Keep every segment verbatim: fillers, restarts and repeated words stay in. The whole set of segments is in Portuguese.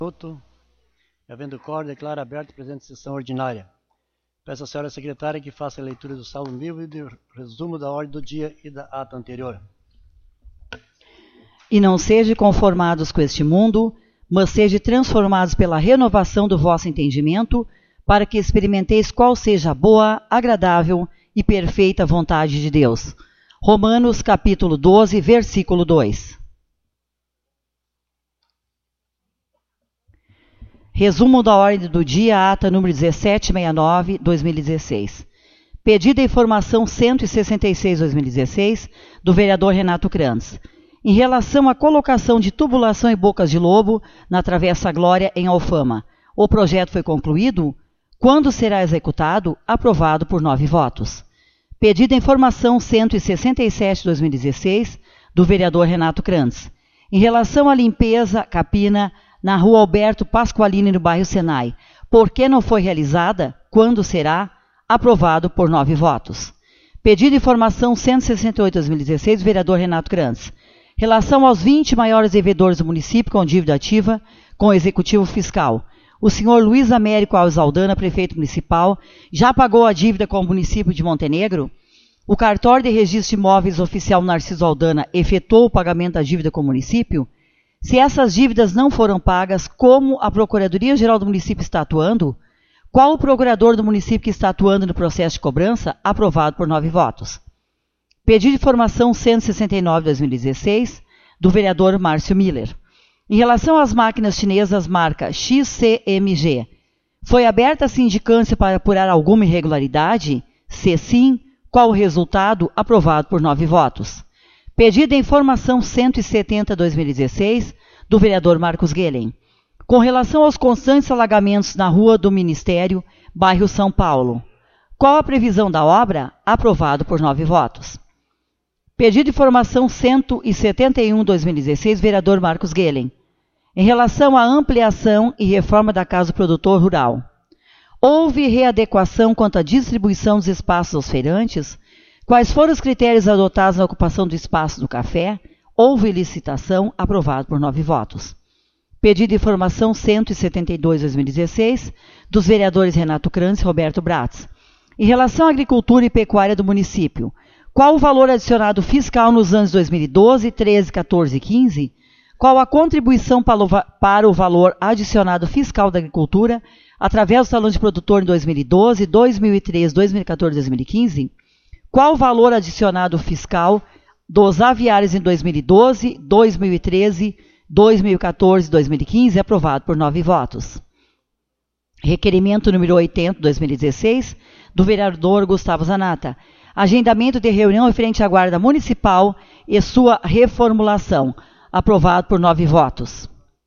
Minuto. Havendo quórum, declaro aberta a presente sessão ordinária. Peço à senhora secretária que faça a leitura do saldo vivo e do resumo da ordem do dia e da ata anterior. E não sejam conformados com este mundo, mas sejam transformados pela renovação do vosso entendimento, para que experimenteis qual seja a boa, agradável e perfeita vontade de Deus. Romanos capítulo doze, versículo dois. Resumo da ordem do dia, ata número dezessete sessenta e nove, dois mil e dezesseis. Pedida informação cento e sessenta e seis, dois mil e dezesseis, do vereador Renato Krantz. Em relação à colocação de tubulação e bocas de lobo na Travessa Glória, em Alfama. O projeto foi concluído? Quando será executado? Aprovado por nove votos. Pedida informação cento e sessenta e sete, dois mil e dezesseis, do vereador Renato Krantz. Em relação à limpeza, capina, na rua Alberto Pasqualini, no bairro Senai. Por que não foi realizada? Quando será? Aprovado por nove votos. Pedido de informação cento e sessenta e oito, dois mil e dezesseis, do vereador Renato Krantz. Relação aos vinte maiores devedores do município com dívida ativa com o Executivo Fiscal. O senhor Luiz Américo Alves Aldana, prefeito municipal, já pagou a dívida com o município de Montenegro? O cartório de registro de imóveis oficial Narciso Aldana efetuou o pagamento da dívida com o município? Se essas dívidas não foram pagas, como a Procuradoria-Geral do município está atuando? Qual o procurador do município que está atuando no processo de cobrança? Aprovado por nove votos. Pedido de informação cento e sessenta e nove, dois mil e dezesseis, do vereador Márcio Miller. Em relação às máquinas chinesas marca X C M G, foi aberta a sindicância para apurar alguma irregularidade? Se sim, qual o resultado? Aprovado por nove votos. Pedido de informação cento e setenta, dois mil e dezesseis, do vereador Marcos Guelen. Com relação aos constantes alagamentos na Rua do Ministério, bairro São Paulo. Qual a previsão da obra? Aprovado por nove votos. Pedido de informação cento e setenta e um, dois mil e dezesseis, vereador Marcos Guelen. Em relação à ampliação e reforma da Casa do Produtor Rural. Houve readequação quanto à distribuição dos espaços aos feirantes? Quais foram os critérios adotados na ocupação do espaço do café? Houve licitação? Aprovado por nove votos. Pedido de informação cento e setenta e dois, dois mil e dezesseis, dos vereadores Renato Krantz e Roberto Bratz. Em relação à agricultura e pecuária do município, qual o valor adicionado fiscal nos anos dois mil e doze, treze, quatorze e quinze? Qual a contribuição para o valor adicionado fiscal da agricultura através do Salão de Produtor em dois mil e doze, dois mil e treze, dois mil e quatorze e dois mil e quinze? Qual o valor adicionado fiscal dos aviários em dois mil e doze, dois mil e treze, dois mil e quatorze e dois mil e quinze? Aprovado por nove votos. Requerimento número oitenta, dois mil e dezesseis, do vereador Gustavo Zanata. Agendamento de reunião referente à Guarda Municipal e sua reformulação. Aprovado por nove votos.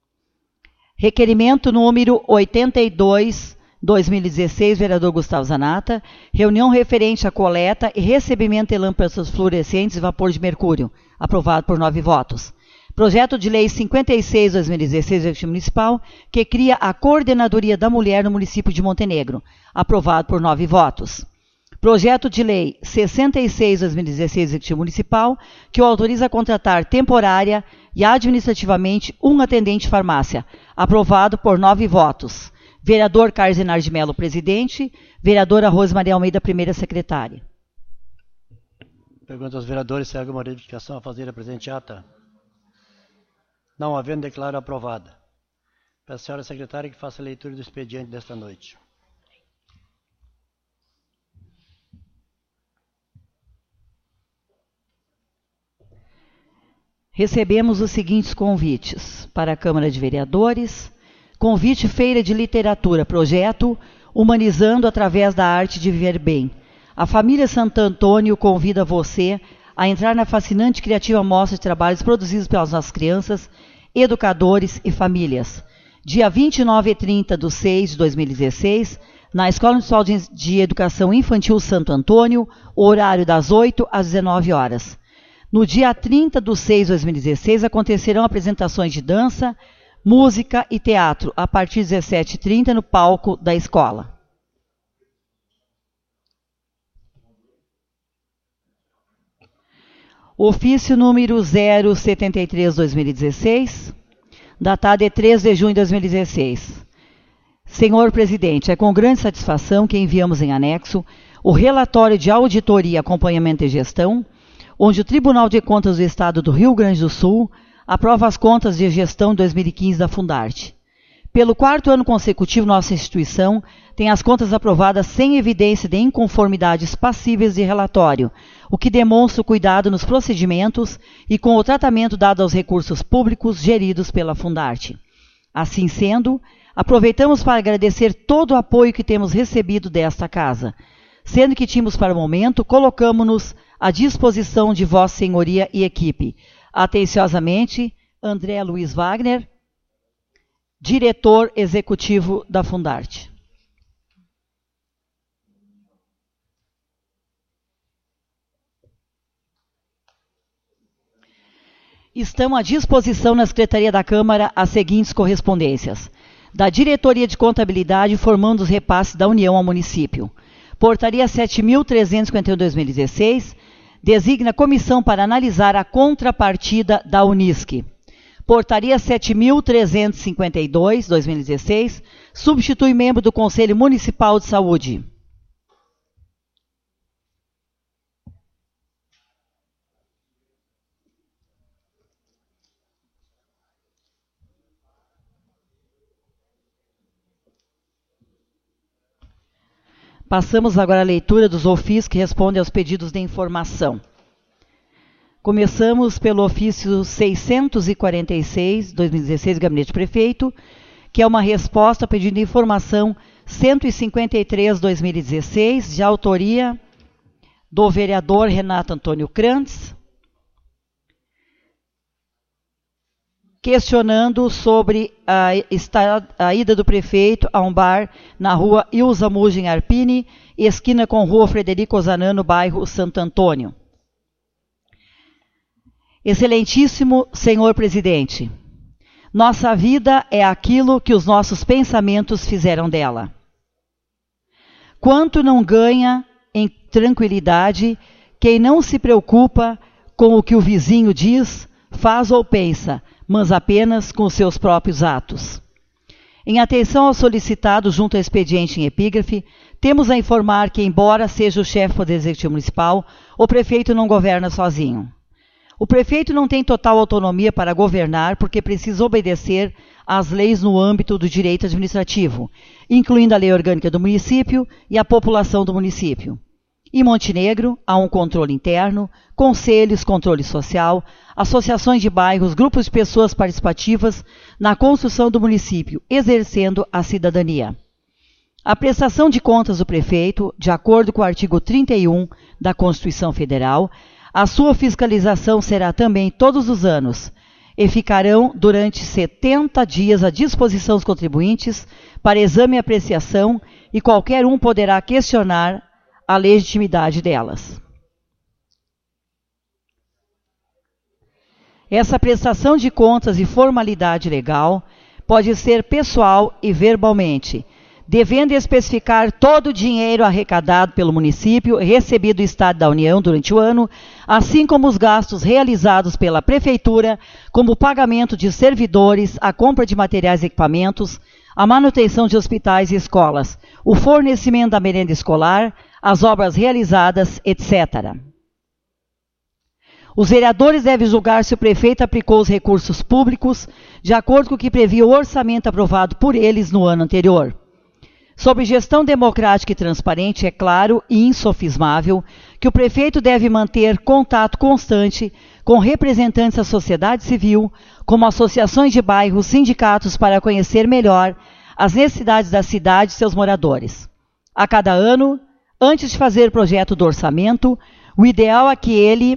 Requerimento número oitenta e dois, dois mil e dezesseis, vereador Gustavo Zanata. Reunião referente à coleta e recebimento de lâmpadas fluorescentes e vapor de mercúrio. Aprovado por nove votos. Projeto de Lei cinquenta e seis, dois mil e dezesseis, do Executivo Municipal, que cria a Coordenadoria da Mulher no município de Montenegro. Aprovado por nove votos. Projeto de Lei sessenta e seis, dois mil e dezesseis, do Executivo Municipal, que o autoriza a contratar temporária e administrativamente um atendente de farmácia. Aprovado por nove votos. Vereador Carlos Enardo de Mello, presidente. Vereadora Rosemaria Almeida, primeira secretária. Pergunto aos vereadores se há alguma modificação a fazer a presente ata. Não havendo, declaro aprovada. Peço à senhora secretária que faça a leitura do expediente desta noite. Recebemos os seguintes convites para a Câmara de Vereadores. Convite Feira de Literatura, projeto Humanizando através da Arte de Viver Bem. A família Santo Antônio convida você a entrar na fascinante e criativa mostra de trabalhos produzidos pelas nossas crianças, educadores e famílias. Dia vinte e nove e trinta de seis de dois mil e dezesseis, na Escola Municipal de Educação Infantil Santo Antônio, horário das oito às dezenove horas. No dia trinta de seis de dois mil e dezesseis, acontecerão apresentações de dança, música e teatro, a partir das dezessete e trinta no palco da escola. Ofício número zero setenta e três, dois mil e dezesseis, datada de três de junho de dois mil e dezesseis. Senhor Presidente, é com grande satisfação que enviamos em anexo o relatório de auditoria, acompanhamento e gestão, onde o Tribunal de Contas do Estado do Rio Grande do Sul aprova as contas de gestão de dois mil e quinze da Fundarte. Pelo quarto ano consecutivo, nossa instituição tem as contas aprovadas sem evidência de inconformidades passíveis de relatório, o que demonstra o cuidado nos procedimentos e com o tratamento dado aos recursos públicos geridos pela Fundarte. Assim sendo, aproveitamos para agradecer todo o apoio que temos recebido desta casa, sendo que tínhamos para o momento, colocamos-nos à disposição de Vossa Senhoria e equipe. Atenciosamente, André Luiz Wagner, diretor executivo da Fundarte. Estão à disposição na Secretaria da Câmara as seguintes correspondências. Da Diretoria de Contabilidade, formando os repasses da União ao município. Portaria sete mil trezentos e cinquenta e um de dois mil e dezesseis, designa comissão para analisar a contrapartida da Unisc. Portaria sete mil trezentos e cinquenta e dois de dois mil e dezesseis, substitui membro do Conselho Municipal de Saúde. Passamos agora à leitura dos ofícios que respondem aos pedidos de informação. Começamos pelo ofício seiscentos e quarenta e seis, dois mil e dezesseis, Gabinete Prefeito, que é uma resposta ao pedido de informação cento e cinquenta e três, dois mil e dezesseis, de autoria do vereador Renato Antônio Krantz, questionando sobre a, a ida do prefeito a um bar na rua Ilza Mugem Arpini, esquina com rua Frederico Ozanano, bairro Santo Antônio. Excelentíssimo senhor presidente, nossa vida é aquilo que os nossos pensamentos fizeram dela. Quanto não ganha em tranquilidade quem não se preocupa com o que o vizinho diz, faz ou pensa, mas apenas com os seus próprios atos. Em atenção ao solicitado junto ao expediente em epígrafe, temos a informar que, embora seja o chefe do Poder Executivo Municipal, o prefeito não governa sozinho. O prefeito não tem total autonomia para governar porque precisa obedecer às leis no âmbito do direito administrativo, incluindo a lei orgânica do município e a população do município. Em Montenegro, há um controle interno, conselhos, controle social, associações de bairros, grupos de pessoas participativas na construção do município, exercendo a cidadania. A prestação de contas do prefeito, de acordo com o artigo trinta e um da Constituição Federal, a sua fiscalização será também todos os anos e ficarão durante setenta dias à disposição dos contribuintes para exame e apreciação e qualquer um poderá questionar a legitimidade delas. Essa prestação de contas e formalidade legal pode ser pessoal e verbalmente, devendo especificar todo o dinheiro arrecadado pelo município e recebido do Estado da União durante o ano, assim como os gastos realizados pela Prefeitura, como o pagamento de servidores, a compra de materiais e equipamentos, a manutenção de hospitais e escolas, o fornecimento da merenda escolar, as obras realizadas, etcétera. Os vereadores devem julgar se o prefeito aplicou os recursos públicos de acordo com o que previa o orçamento aprovado por eles no ano anterior. Sobre gestão democrática e transparente, é claro e insofismável que o prefeito deve manter contato constante com representantes da sociedade civil, como associações de bairros, sindicatos, para conhecer melhor as necessidades da cidade e seus moradores. A cada ano, antes de fazer o projeto do orçamento, o ideal é que ele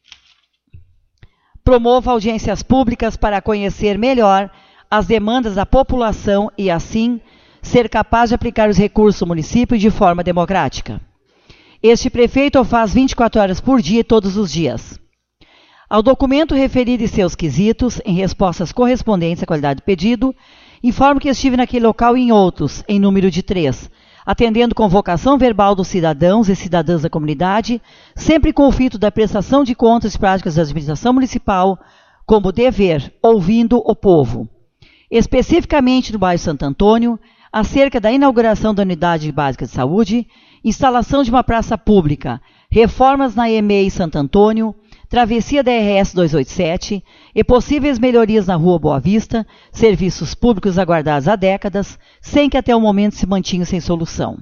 promova audiências públicas para conhecer melhor as demandas da população e, assim, ser capaz de aplicar os recursos do município de forma democrática. Este prefeito o faz vinte e quatro horas por dia e todos os dias. Ao documento referido e seus quesitos, em respostas correspondentes à qualidade do pedido, informo que estive naquele local e em outros, em número de três, atendendo convocação verbal dos cidadãos e cidadãs da comunidade, sempre com o fito da prestação de contas e práticas da administração municipal, como dever, ouvindo o povo. especificamente no bairro Santo Antônio, acerca da inauguração da Unidade Básica de Saúde, instalação de uma praça pública, reformas na E M E I Santo Antônio, travessia da R S duzentos e oitenta e sete e possíveis melhorias na Rua Boa Vista, serviços públicos aguardados há décadas, sem que até o momento se mantinham sem solução.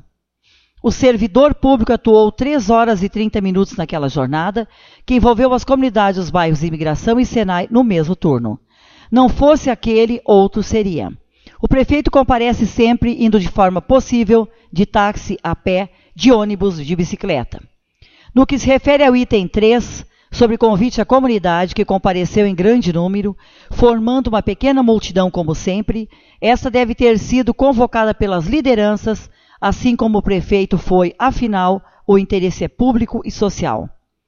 O servidor público atuou três horas e trinta minutos naquela jornada, que envolveu as comunidades dos bairros de Imigração e Senai no mesmo turno. Não fosse aquele, outro seria. O prefeito comparece sempre indo de forma possível, de táxi, a pé, de ônibus, de bicicleta. No que se refere ao item três, sobre convite à comunidade que compareceu em grande número, formando uma pequena multidão como sempre, esta deve ter sido convocada pelas lideranças, assim como o prefeito foi, afinal, o interesse é público e social.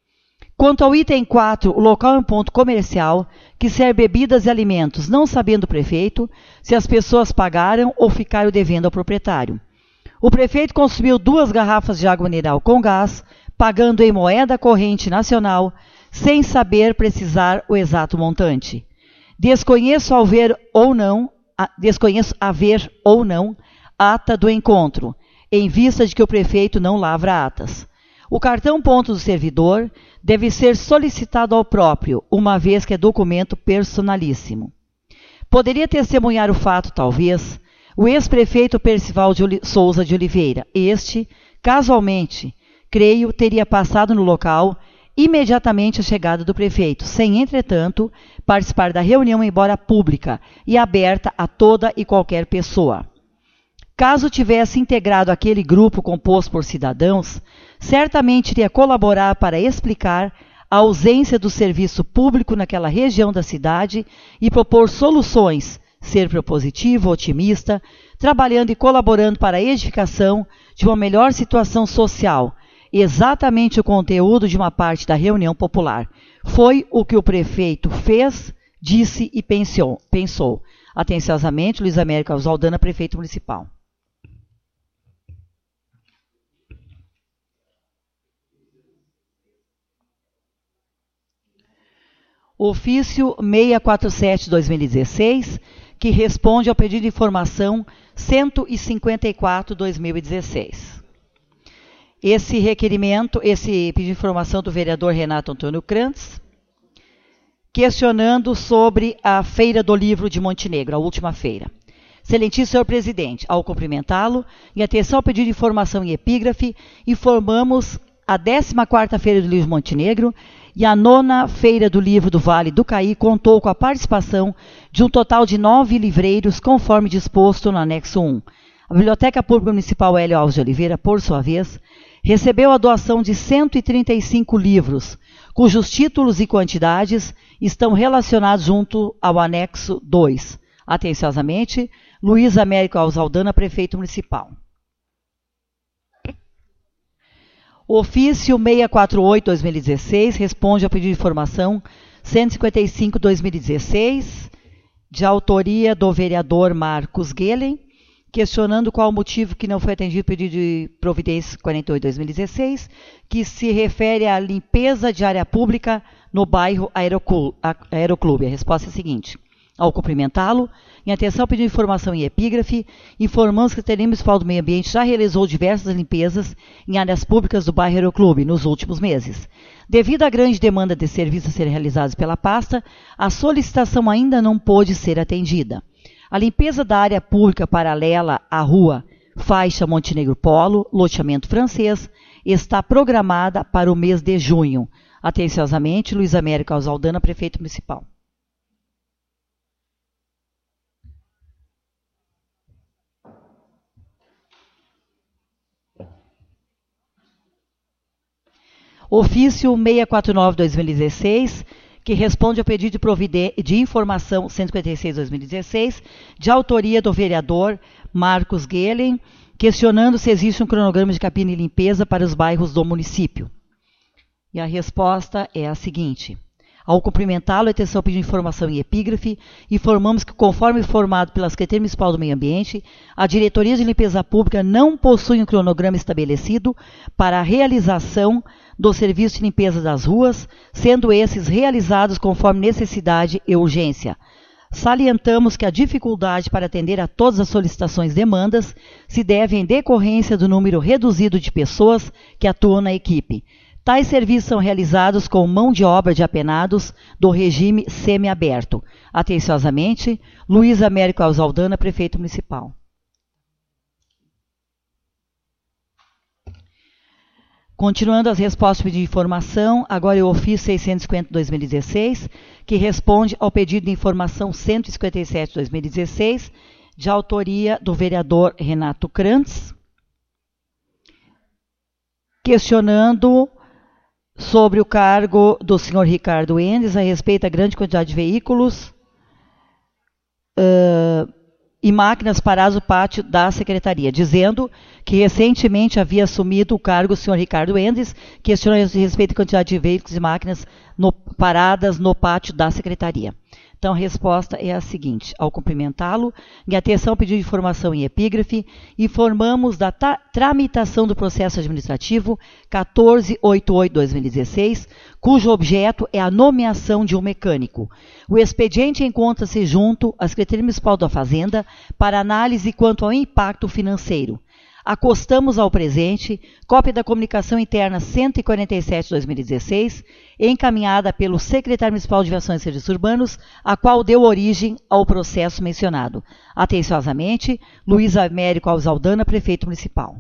Quanto ao item quatro, o local é um ponto comercial que serve bebidas e alimentos, não sabendo o prefeito se as pessoas pagaram ou ficaram devendo ao proprietário. O prefeito consumiu duas garrafas de água mineral com gás, pagando em moeda corrente nacional, sem saber precisar o exato montante. Desconheço haver ou não, desconheço haver ou não ata do encontro, em vista de que o prefeito não lavra atas. O cartão ponto do servidor deve ser solicitado ao próprio, uma vez que é documento personalíssimo. Poderia testemunhar o fato, talvez, o ex-prefeito Percival de Oli- Souza de Oliveira. Este, casualmente, creio, teria passado no local imediatamente à chegada do prefeito, sem, entretanto, participar da reunião, embora pública e aberta a toda e qualquer pessoa. Caso tivesse integrado aquele grupo composto por cidadãos, certamente iria colaborar para explicar a ausência do serviço público naquela região da cidade e propor soluções, ser propositivo, otimista, trabalhando e colaborando para a edificação de uma melhor situação social, exatamente o conteúdo de uma parte da reunião popular. Foi o que o prefeito fez, disse e pensou. pensou. Atenciosamente, Luiz Américo Alzaldana, prefeito municipal. Ofício seiscentos e quarenta e sete de dois mil e dezesseis, que responde ao pedido de informação cento e cinquenta e quatro de dois mil e dezesseis. Esse requerimento, esse pedido de informação do vereador Renato Antônio Krantz, questionando sobre a Feira do Livro de Montenegro, a última feira. Excelentíssimo senhor presidente, ao cumprimentá-lo, em atenção ao pedido de informação em epígrafe, informamos a décima quarta Feira do Livro de Montenegro e a nona Feira do Livro do Vale do Caí contou com a participação de um total de nove livreiros, conforme disposto no anexo um. A Biblioteca Pública Municipal Hélio Alves de Oliveira, por sua vez, recebeu a doação de cento e trinta e cinco livros, cujos títulos e quantidades estão relacionados junto ao anexo dois. Atenciosamente, Luiz Américo Alzaldana, prefeito municipal. O ofício seiscentos e quarenta e oito de dois mil e dezesseis responde ao pedido de informação cento e cinquenta e cinco de dois mil e dezesseis, de autoria do vereador Marcos Guelen, questionando qual o motivo que não foi atendido o pedido de providência quarenta e oito de dois mil e dezesseis, que se refere à limpeza de área pública no bairro Aeroclube. A resposta é a seguinte. Ao cumprimentá-lo, em atenção ao pedido de informação em epígrafe, informamos que a Secretaria Municipal do Meio Ambiente já realizou diversas limpezas em áreas públicas do bairro Aeroclube nos últimos meses. Devido à grande demanda de serviços a serem realizados pela pasta, a solicitação ainda não pôde ser atendida. A limpeza da área pública paralela à rua Faixa Montenegro Polo, loteamento francês, está programada para o mês de junho. Atenciosamente, Luiz Américo Alzaldana, prefeito municipal. Ofício seiscentos e quarenta e nove de dois mil e dezesseis, que responde ao pedido de, de informação cento e cinquenta e seis de dois mil e dezesseis, de autoria do vereador Marcos Guelen, questionando se existe um cronograma de capina e limpeza para os bairros do município. E a resposta é a seguinte. Ao cumprimentá-lo, atenção ao pedido de informação em epígrafe, informamos que, conforme informado pela Secretaria Municipal do Meio Ambiente, a Diretoria de Limpeza Pública não possui um cronograma estabelecido para a realização do serviço de limpeza das ruas, sendo esses realizados conforme necessidade e urgência. salientamos que a dificuldade para atender a todas as solicitações e demandas se deve em decorrência do número reduzido de pessoas que atuam na equipe. Tais serviços são realizados com mão de obra de apenados do regime semiaberto. Atenciosamente, Luiz Américo Alzaldana, Prefeito Municipal. Continuando as respostas de informação, agora é o ofício seiscentos e cinquenta de dois mil e dezesseis, que responde ao pedido de informação cento e cinquenta e sete de dois mil e dezesseis, de autoria do vereador Renato Krantz, questionando sobre o cargo do senhor Ricardo Endes a respeito da grande quantidade de veículos uh, e máquinas paradas no pátio da Secretaria, dizendo que recentemente havia assumido o cargo o senhor Ricardo Endes, questionando a respeito da quantidade de veículos e máquinas no, paradas no pátio da Secretaria. Então, a resposta é a seguinte: ao cumprimentá-lo, em atenção ao pedido de informação em epígrafe, informamos da tramitação do processo administrativo quatorze oitenta e oito de dois mil e dezesseis, cujo objeto é a nomeação de um mecânico. O expediente encontra-se junto à Secretaria Municipal da Fazenda para análise quanto ao impacto financeiro. Acostamos ao presente cópia da comunicação interna cento e quarenta e sete de dois mil e dezesseis, encaminhada pelo secretário municipal de Aviação e Serviços Urbanos, a qual deu origem ao processo mencionado. Atenciosamente, Luiz Américo Alzaldana, Prefeito Municipal.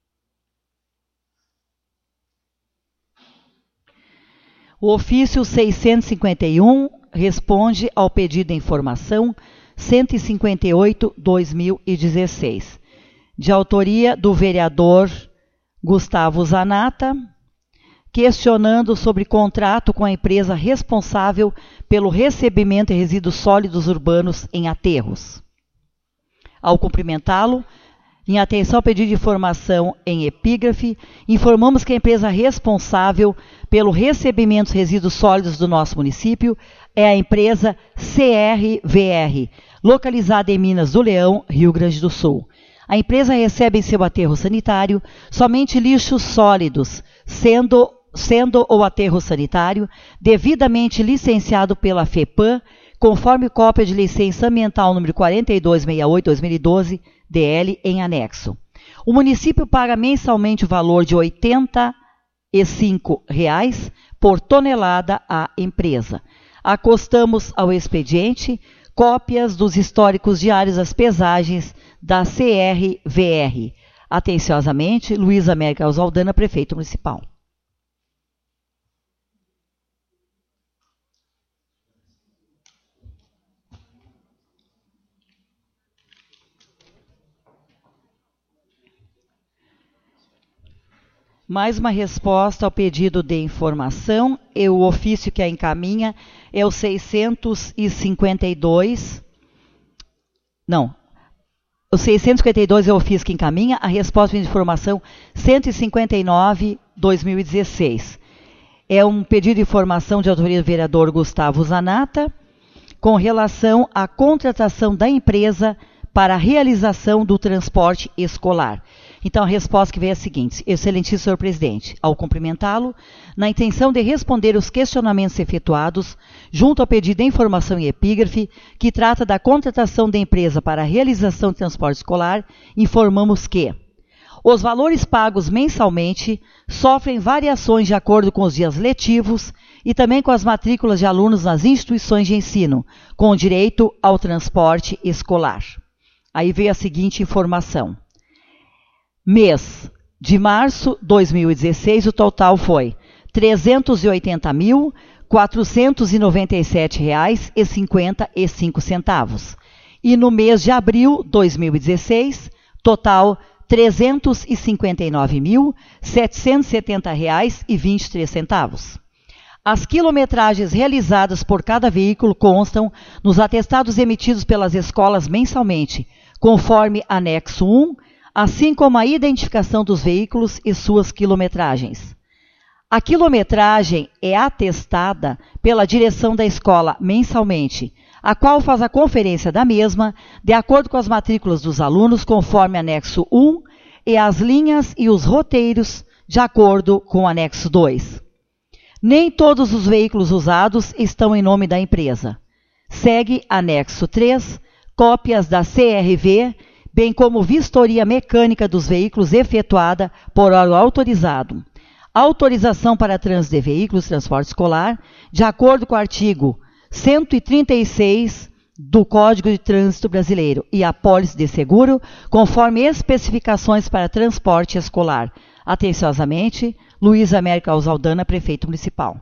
O ofício seiscentos e cinquenta e um responde ao pedido de informação cento e cinquenta e oito de dois mil e dezesseis. De autoria do vereador Gustavo Zanata, questionando sobre contrato com a empresa responsável pelo recebimento de resíduos sólidos urbanos em aterros. Ao cumprimentá-lo, em atenção ao pedido de informação em epígrafe, informamos que a empresa responsável pelo recebimento dos resíduos sólidos do nosso município é a empresa C R V R, localizada em Minas do Leão, Rio Grande do Sul. A empresa recebe em seu aterro sanitário somente lixos sólidos, sendo, sendo o aterro sanitário devidamente licenciado pela FEPAM, conforme cópia de licença ambiental número quarenta e dois sessenta e oito barra dois mil e doze, D L, em anexo. O município paga mensalmente o valor de oitenta e cinco reais por tonelada à empresa. Acostamos ao expediente cópias dos históricos diários das pesagens da C R V R. Atenciosamente, Luiz Américo Alzaldana, Prefeito Municipal. Mais uma resposta ao pedido de informação, e o ofício que a encaminha é o seiscentos e cinquenta e dois. Não, o seiscentos e cinquenta e dois é o ofício que encaminha, a resposta de informação cento e cinquenta e nove barra dois mil e dezesseis. É um pedido de informação de autoria do vereador Gustavo Zanata, com relação à contratação da empresa para a realização do transporte escolar. Então, a resposta que veio é a seguinte: excelentíssimo senhor presidente, ao cumprimentá-lo, na intenção de responder os questionamentos efetuados junto ao pedido de informação em epígrafe, que trata da contratação da empresa para a realização do transporte escolar, informamos que os valores pagos mensalmente sofrem variações de acordo com os dias letivos e também com as matrículas de alunos nas instituições de ensino, com direito ao transporte escolar. Aí veio a seguinte informação. Mês de março de dois mil e dezesseis, o total foi trezentos e oitenta mil, quatrocentos e noventa e sete reais e cinquenta e cinco centavos. E no mês de abril de dois mil e dezesseis, total trezentos e cinquenta e nove mil, setecentos e setenta reais e vinte e três centavos. As quilometragens realizadas por cada veículo constam nos atestados emitidos pelas escolas mensalmente, conforme anexo um, assim como a identificação dos veículos e suas quilometragens. A quilometragem é atestada pela direção da escola mensalmente, a qual faz a conferência da mesma, de acordo com as matrículas dos alunos, conforme anexo um, e as linhas e os roteiros, de acordo com o anexo dois. Nem todos os veículos usados estão em nome da empresa. Segue anexo três, cópias da C R V, bem como vistoria mecânica dos veículos efetuada por órgão autorizado. Autorização para trânsito de veículos de transporte escolar, de acordo com o artigo cento e trinta e seis do Código de Trânsito Brasileiro e a pólice de seguro, conforme especificações para transporte escolar. Atenciosamente, Luiz Américo Aldana, Prefeito Municipal.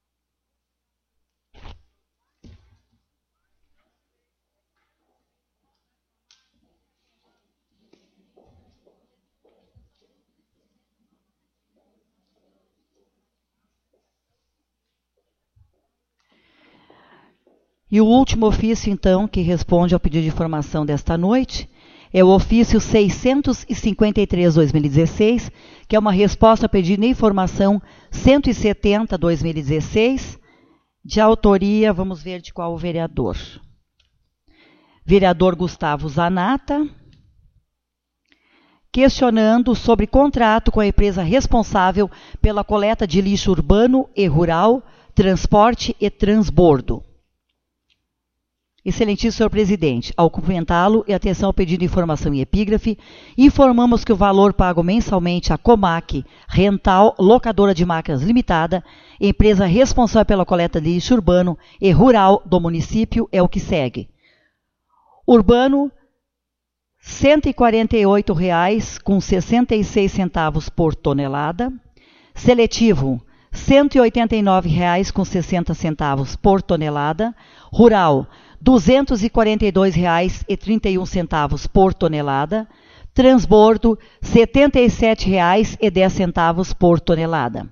E o último ofício, então, que responde ao pedido de informação desta noite, é o ofício seiscentos e cinquenta e três barra dois mil e dezesseis, que é uma resposta ao pedido de informação cento e setenta barra dois mil e dezesseis, de autoria, vamos ver de qual o vereador. Vereador Gustavo Zanata, questionando sobre contrato com a empresa responsável pela coleta de lixo urbano e rural, transporte e transbordo. Excelentíssimo senhor presidente, ao cumprimentá-lo e atenção ao pedido de informação em epígrafe, informamos que o valor pago mensalmente à Comac Rental Locadora de Máquinas Limitada, empresa responsável pela coleta de lixo urbano e rural do município, é o que segue. Urbano, cento e quarenta e oito reais com sessenta e seis centavos por tonelada. Seletivo, cento e oitenta e nove reais com sessenta centavos por tonelada. Rural, duzentos e quarenta e dois reais e trinta e um centavos por tonelada. Transbordo, setenta e sete reais e dez centavos por tonelada.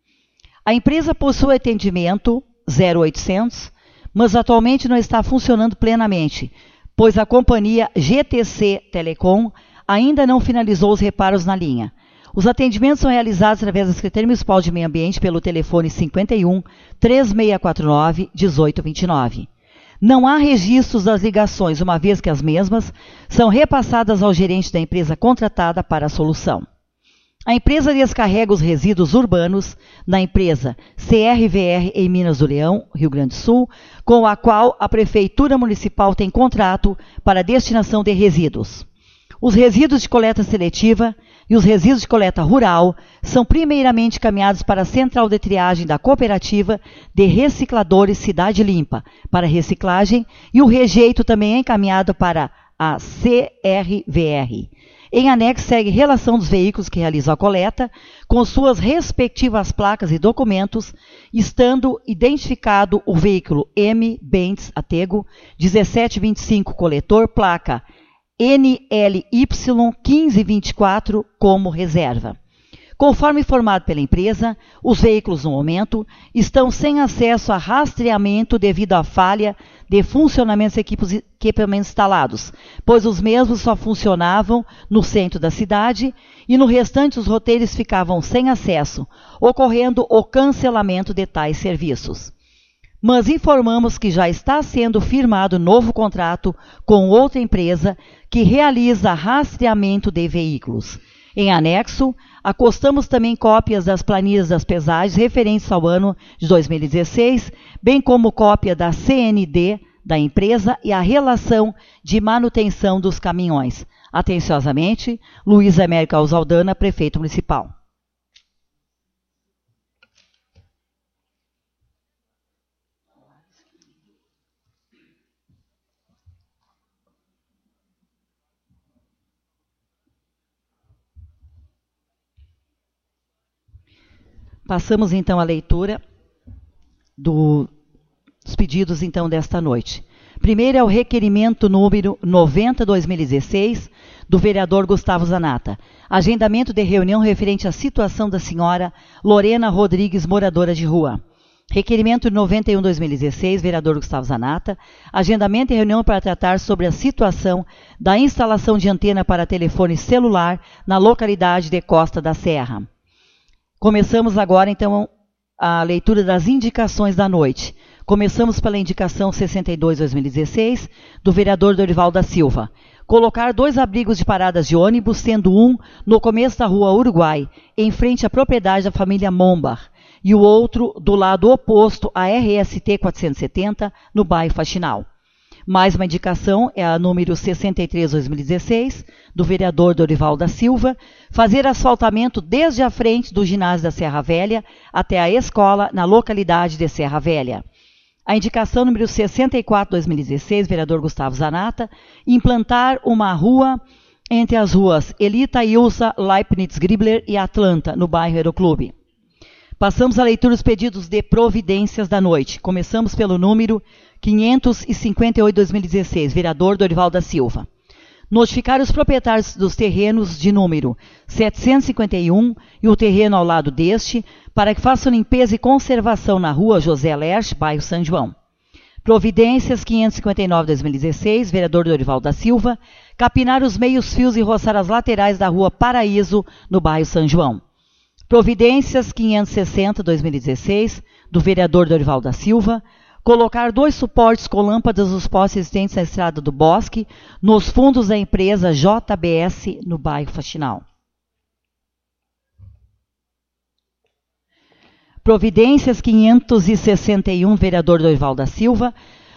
A empresa possui atendimento zero oitocentos, mas atualmente não está funcionando plenamente, pois a companhia G T C Telecom ainda não finalizou os reparos na linha. Os atendimentos são realizados através da Secretaria Municipal de Meio Ambiente pelo telefone cinquenta e um, três seis quatro nove, um oito dois nove. Não há registros das ligações, uma vez que as mesmas são repassadas ao gerente da empresa contratada para a solução. A empresa descarrega os resíduos urbanos na empresa C R V R em Minas do Leão, Rio Grande do Sul, com a qual a Prefeitura Municipal tem contrato para destinação de resíduos. Os resíduos de coleta seletiva e os resíduos de coleta rural são primeiramente encaminhados para a central de triagem da Cooperativa de Recicladores Cidade Limpa para reciclagem e o rejeito também é encaminhado para a C R V R. Em anexo segue relação dos veículos que realizam a coleta com suas respectivas placas e documentos, estando identificado o veículo M. Bentes Atego, dezessete vinte e cinco coletor, placa N L Y quinze vinte e quatro como reserva. Conforme informado pela empresa, os veículos no momento estão sem acesso a rastreamento devido à falha de funcionamento dos equipamentos instalados, pois os mesmos só funcionavam no centro da cidade e no restante os roteiros ficavam sem acesso, ocorrendo o cancelamento de tais serviços. Mas informamos que já está sendo firmado novo contrato com outra empresa que realiza rastreamento de veículos. Em anexo, acostamos também cópias das planilhas das pesagens referentes ao ano de dois mil e dezesseis, bem como cópia da C N D da empresa e a relação de manutenção dos caminhões. Atenciosamente, Luiz Américo Aldana, Prefeito Municipal. Passamos então à leitura do, dos pedidos então desta noite. Primeiro é o requerimento número noventa barra dois mil e dezesseis do vereador Gustavo Zanata. Agendamento de reunião referente à situação da senhora Lorena Rodrigues, moradora de rua. Requerimento noventa e um barra dois mil e dezesseis, vereador Gustavo Zanata. Agendamento de reunião para tratar sobre a situação da instalação de antena para telefone celular na localidade de Costa da Serra. Começamos agora, então, a leitura das indicações da noite. Começamos pela indicação sessenta e dois barra dois mil e dezesseis, do vereador Dorival da Silva. Colocar dois abrigos de paradas de ônibus, sendo um no começo da rua Uruguai, em frente à propriedade da família Mombar, e o outro do lado oposto à R S T quatrocentos e setenta, no bairro Faxinal. Mais uma indicação é a número sessenta e três, dois mil e dezesseis, do vereador Dorival da Silva, fazer asfaltamento desde a frente do ginásio da Serra Velha até a escola na localidade de Serra Velha. A indicação número sessenta e quatro, dois mil e dezesseis, vereador Gustavo Zanata, implantar uma rua entre as ruas Elita Ilsa, Leibniz Gribler e Atlanta, no bairro Aeroclube. Passamos à leitura dos pedidos de providências da noite. Começamos pelo número quinhentos e cinquenta e oito, dois mil e dezesseis, vereador Dorival da Silva. Notificar os proprietários dos terrenos de número setecentos e cinquenta e um e o terreno ao lado deste, para que façam limpeza e conservação na rua José Lerche, bairro São João. Providências quinhentos e cinquenta e nove, dois mil e dezesseis, vereador Dorival da Silva, capinar os meios fios e roçar as laterais da rua Paraíso, no bairro São João. Providências quinhentos e sessenta, dois mil e dezesseis, do vereador Dorival da Silva, colocar dois suportes com lâmpadas nos postes existentes na Estrada do Bosque, nos fundos da empresa J B S, no bairro Faxinal. Providências quinhentos e sessenta e um, vereador Dorival da Silva,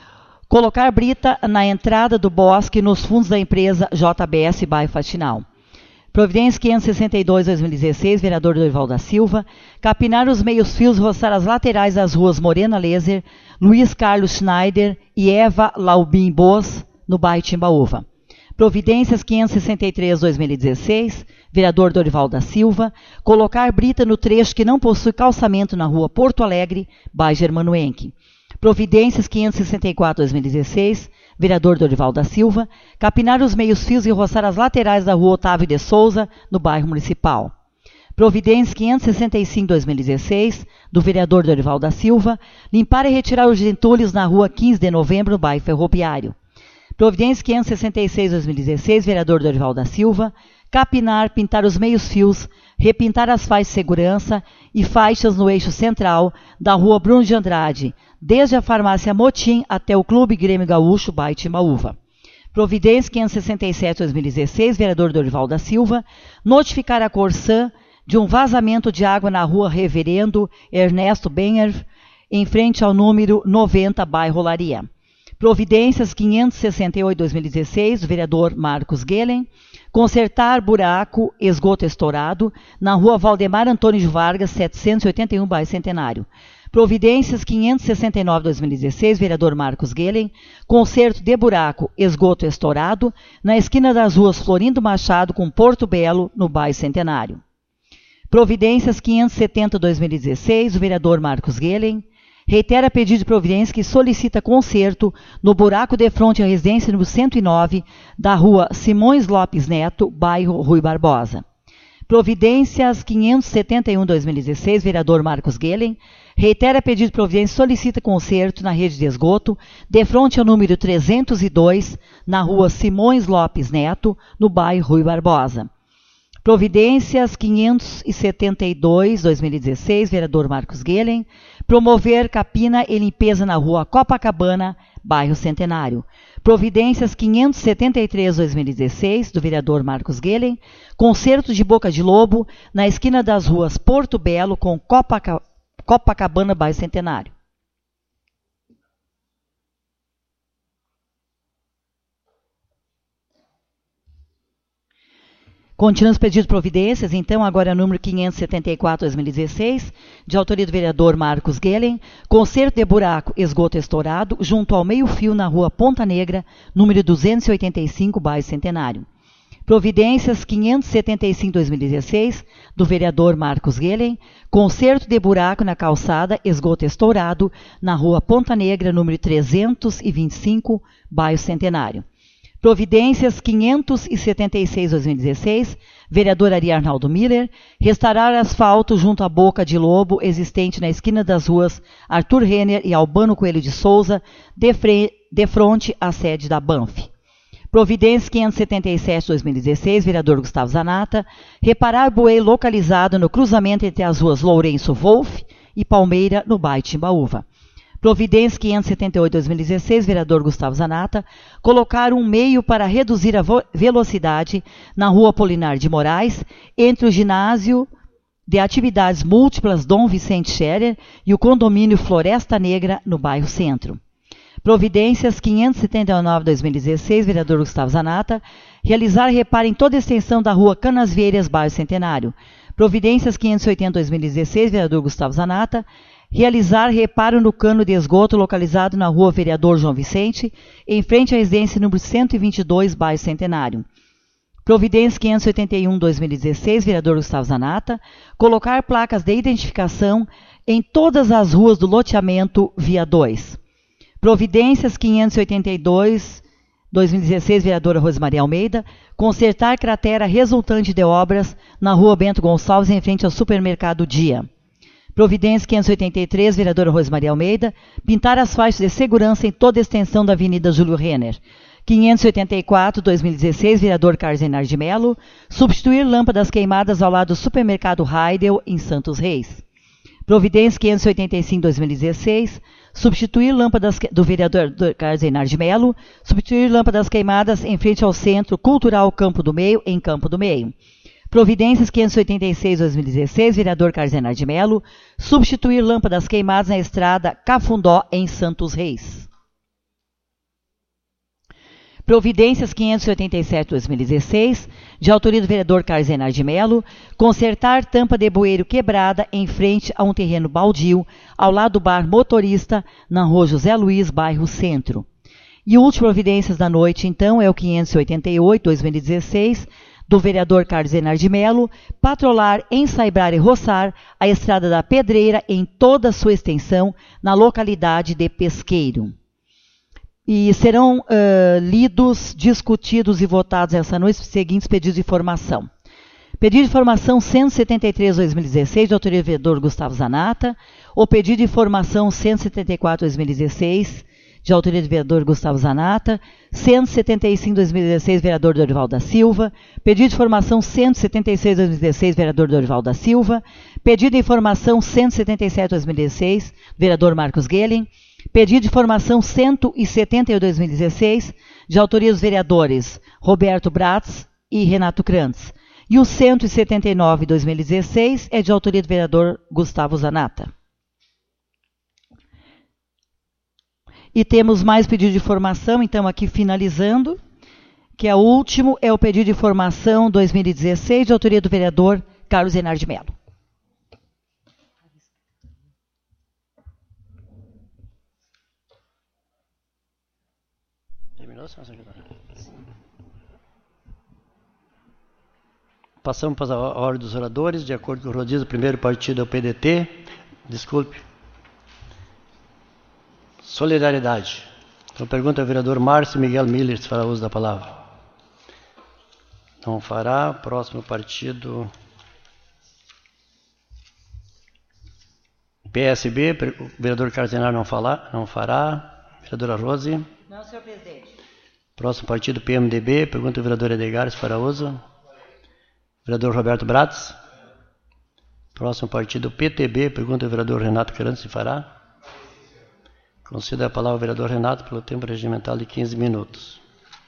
colocar brita na entrada do bosque nos fundos da empresa J B S, bairro Faxinal. Providência quinhentos e sessenta e dois, dois mil e dezesseis, vereador Dorival da Silva, capinar os meios fios e roçar as laterais das ruas Morena Leser, Luiz Carlos Schneider e Eva Laubim Boas, no bairro Timbaúva. Providências quinhentos e sessenta e três, dois mil e dezesseis, vereador Dorival da Silva, colocar brita no trecho que não possui calçamento na rua Porto Alegre, bairro Germano Henke. Providências quinhentos e sessenta e quatro, dois mil e dezesseis, vereador Dorival da Silva, capinar os meios fios e roçar as laterais da rua Otávio de Souza, no bairro Municipal. Providências quinhentos e sessenta e cinco, dois mil e dezesseis, do vereador Dorival da Silva, limpar e retirar os entulhos na rua quinze de novembro, no bairro Ferroviário. Providências quinhentos e sessenta e seis, dois mil e dezesseis, vereador Dorival da Silva, capinar, pintar os meios fios, repintar as faixas de segurança e faixas no eixo central da rua Bruno de Andrade, desde a farmácia Motim até o Clube Grêmio Gaúcho, bairro Timbaúva. Providência quinhentos e sessenta e sete, dois mil e dezesseis, vereador Dorival da Silva, notificar a Corsã de um vazamento de água na rua Reverendo Ernesto Benher, em frente ao número noventa, bairro Olaria. Providências quinhentos e sessenta e oito, dois mil e dezesseis, do vereador Marcos Guelen, consertar buraco, esgoto estourado, na rua Valdemar Antônio de Vargas, setecentos e oitenta e um, bairro Centenário. Providências quinhentos e sessenta e nove, dois mil e dezesseis, vereador Marcos Guelen, conserto de buraco, esgoto estourado, na esquina das ruas Florindo Machado com Porto Belo, no bairro Centenário. Providências quinhentos e setenta, dois mil e dezesseis, o vereador Marcos Guelen, reitera pedido de providência que solicita conserto no buraco de fronte à residência número cento e nove da rua Simões Lopes Neto, bairro Rui Barbosa. Providências quinhentos e setenta e um, dois mil e dezesseis, vereador Marcos Guelen, reitera pedido de providência e solicita conserto na rede de esgoto de fronte ao número trezentos e dois, na rua Simões Lopes Neto, no bairro Rui Barbosa. Providências quinhentos e setenta e dois, dois mil e dezesseis, vereador Marcos Guelen, promover capina e limpeza na rua Copacabana, bairro Centenário. Providências quinhentos e setenta e três, dois mil e dezesseis, do vereador Marcos Guelen, conserto de boca de lobo na esquina das ruas Porto Belo com Copaca- Copacabana, bairro Centenário. Continuamos pedindo providências, então, agora é o número quinhentos e setenta e quatro, dois mil e dezesseis, de autoria do vereador Marcos Guelen, conserto de buraco, esgoto estourado, junto ao meio-fio na rua Ponta Negra, número duzentos e oitenta e cinco, bairro Centenário. Providências quinhentos e setenta e cinco, dois mil e dezesseis, do vereador Marcos Guelen, conserto de buraco na calçada, esgoto estourado, na rua Ponta Negra, número trezentos e vinte e cinco, bairro Centenário. Providências quinhentos e setenta e seis, dois mil e dezesseis, vereador Ari Arnaldo Miller, restaurar asfalto junto à boca de lobo existente na esquina das ruas Arthur Renner e Albano Coelho de Souza, de, fre- de frente à sede da Banf. Providências quinhentos e setenta e sete, dois mil e dezesseis, vereador Gustavo Zanata, reparar bueiro localizado no cruzamento entre as ruas Lourenço Wolff e Palmeira, no bairro Timbaúva. Providência quinhentos e setenta e oito, dois mil e dezesseis, vereador Gustavo Zanata, colocar um meio para reduzir a velocidade na rua Polinar de Moraes, entre o ginásio de atividades múltiplas Dom Vicente Scherer e o condomínio Floresta Negra, no bairro Centro. Providências quinhentos e setenta e nove barra dois mil e dezesseis, vereador Gustavo Zanata, realizar reparo em toda a extensão da rua Canasvieiras, bairro Centenário. Providências quinhentos e oitenta barra dois mil e dezesseis, vereador Gustavo Zanata, realizar reparo no cano de esgoto localizado na rua Vereador João Vicente, em frente à residência número cento e vinte e dois, bairro Centenário. Providência quinhentos e oitenta e um barra dois mil e dezesseis, vereador Gustavo Zanata, colocar placas de identificação em todas as ruas do loteamento Via dois. Providências quinhentos e oitenta e dois barra dois mil e dezesseis, vereadora Rosemaria Almeida, consertar cratera resultante de obras na rua Bento Gonçalves, em frente ao supermercado Dia. Providência quinhentos e oitenta e três, vereadora Rosemaria Almeida, pintar as faixas de segurança em toda a extensão da Avenida Júlio Renner. quinhentos e oitenta e quatro barra dois mil e dezesseis, vereador Carlos Enar de Mello, substituir lâmpadas queimadas ao lado do supermercado Heidel, em Santos Reis. Providência quinhentos e oitenta e cinco barra dois mil e dezesseis, substituir lâmpadas do vereador Carlos Enar de Mello, substituir lâmpadas queimadas em frente ao Centro Cultural Campo do Meio, em Campo do Meio. Providências quinhentos e oitenta e seis barra dois mil e dezesseis, vereador Carlos Enar de Mello, substituir lâmpadas queimadas na estrada Cafundó, em Santos Reis. Providências quinhentos e oitenta e sete barra dois mil e dezesseis, de autoria do vereador Carlos Enar de Mello, consertar tampa de bueiro quebrada em frente a um terreno baldio, ao lado do bar Motorista, na rua José Luiz, bairro Centro. E últimas providências da noite, então, é o quinhentos e oitenta e oito barra dois mil e dezesseis, do vereador Carlos Enar de Mello, patrolar, ensaibrar e roçar a estrada da Pedreira em toda a sua extensão, na localidade de Pesqueiro. E serão uh, lidos, discutidos e votados essa noite os seguintes pedidos de informação. Pedido de informação cento e setenta e três barra dois mil e dezesseis, de autoria do vereador Gustavo Zanata. O pedido de informação cento e setenta e quatro barra dois mil e dezesseis, de autoria do vereador Gustavo Zanata. cento e setenta e cinco barra dois mil e dezesseis, vereador Dorival da Silva. Pedido de informação cento e setenta e seis barra dois mil e dezesseis, vereador Dorival da Silva. Pedido de informação cento e setenta e sete barra dois mil e dezesseis, vereador Marcos Guelin. Pedido de informação cento e setenta e oito barra dois mil e dezesseis, de autoria dos vereadores Roberto Bratz e Renato Krantz. E o cento e setenta e nove barra dois mil e dezesseis é de autoria do vereador Gustavo Zanata. E temos mais pedido de informação, então aqui finalizando, que é o último, é o pedido de informação dois mil e dezesseis, de autoria do vereador Carlos Enar de Mello. Passamos para a ordem dos oradores, de acordo com o rodízio, o primeiro partido é o P D T. Desculpe. Solidariedade. Então, pergunta ao vereador Márcio Miguel Miller se fará uso da palavra. Não fará. Próximo partido, P S B. O vereador Carlos Enar não, falar, não fará. Vereadora Rose. Não, senhor presidente. Próximo partido, P M D B. Pergunta ao vereador Edgar se fará uso. Vereador Roberto Bratz. Próximo partido, P T B. Pergunta ao vereador Renato Krantz se fará. Conceda a palavra ao vereador Renato pelo tempo regimental de quinze minutos.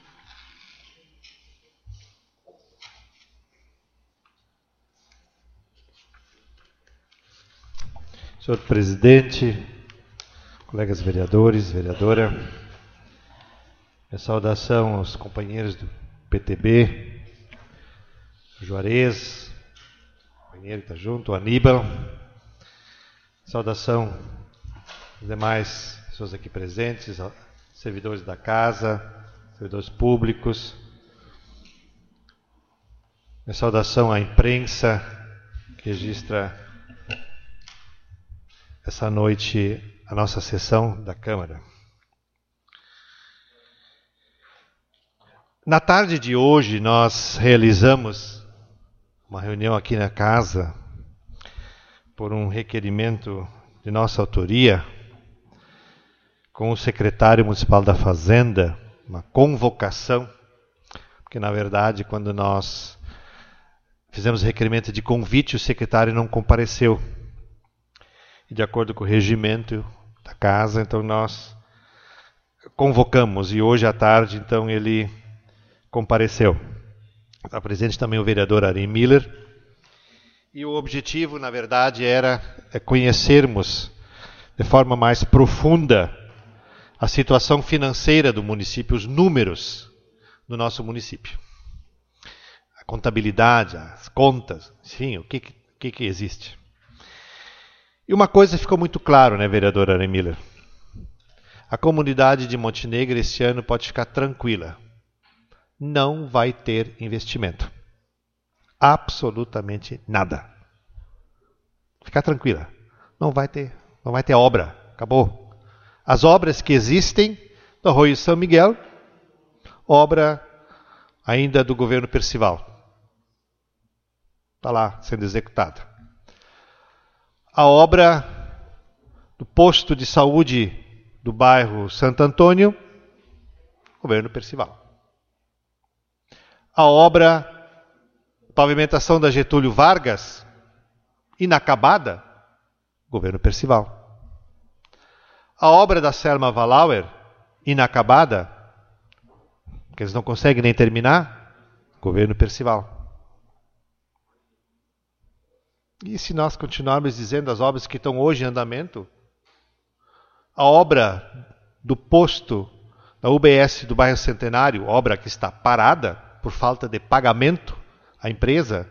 Senhor presidente, colegas vereadores, vereadora, minha saudação aos companheiros do P T B, Juarez, companheiro que está junto, o Aníbal. Saudação aos demais pessoas aqui presentes, servidores da casa, servidores públicos. Minha saudação à imprensa que registra essa noite a nossa sessão da Câmara. Na tarde de hoje nós realizamos uma reunião aqui na casa por um requerimento de nossa autoria com o secretário municipal da Fazenda, uma convocação, porque na verdade quando nós fizemos requerimento de convite o secretário não compareceu. E de acordo com o regimento da casa, então nós convocamos e hoje à tarde então ele compareceu. Está presente também o vereador Ari Miller. E o objetivo, na verdade, era conhecermos de forma mais profunda a situação financeira do município, os números do nosso município. A contabilidade, as contas, enfim, o que, que, que existe. E uma coisa ficou muito claro, né, vereadora Ana Miller? A comunidade de Montenegro este ano pode ficar tranquila. Não vai ter investimento. Absolutamente nada. Ficar tranquila. Não vai ter, não vai ter obra. Acabou. As obras que existem no Arroio São Miguel, obra ainda do governo Percival. Está lá sendo executada. A obra do posto de saúde do bairro Santo Antônio, governo Percival. A obra pavimentação da Getúlio Vargas, inacabada, governo Percival. A obra da Selma Valauer, inacabada, que eles não conseguem nem terminar, governo Percival. E se nós continuarmos dizendo as obras que estão hoje em andamento, a obra do posto da U B S do bairro Centenário, obra que está parada por falta de pagamento à empresa,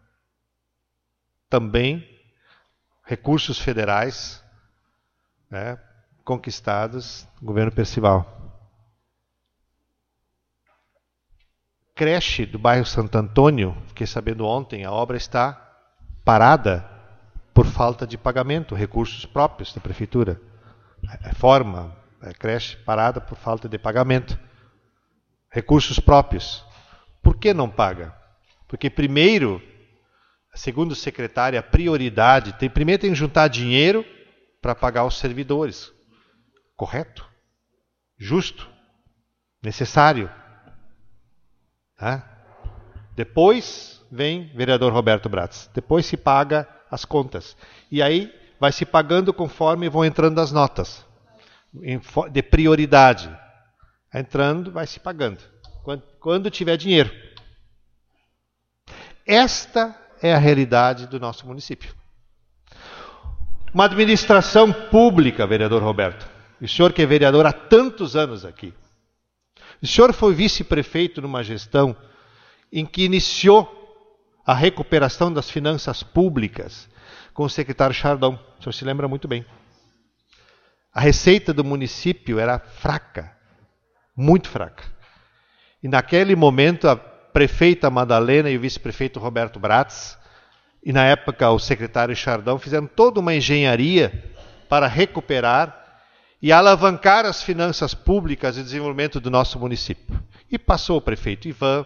também recursos federais, né, conquistados no governo Percival. Creche do bairro Santo Antônio, fiquei sabendo ontem, a obra está parada por falta de pagamento, recursos próprios da prefeitura. Reforma, a creche parada por falta de pagamento. Recursos próprios. Por que não paga? Porque primeiro, segundo o secretário, a prioridade, tem, primeiro tem que juntar dinheiro para pagar os servidores. Correto? Justo? Necessário? Tá? Depois vem vereador Roberto Bratz. Depois se paga as contas. E aí vai se pagando conforme vão entrando as notas. De prioridade. Entrando, vai se pagando. Quando, quando tiver dinheiro. Esta é a realidade do nosso município. Uma administração pública, vereador Roberto. O senhor que é vereador há tantos anos aqui. O senhor foi vice-prefeito numa gestão em que iniciou a recuperação das finanças públicas com o secretário Chardon. O senhor se lembra muito bem. A receita do município era fraca, muito fraca. E naquele momento a prefeita Madalena e o vice-prefeito Roberto Bratz, e na época o secretário Chardon, fizeram toda uma engenharia para recuperar e alavancar as finanças públicas e desenvolvimento do nosso município. E passou o prefeito Ivan,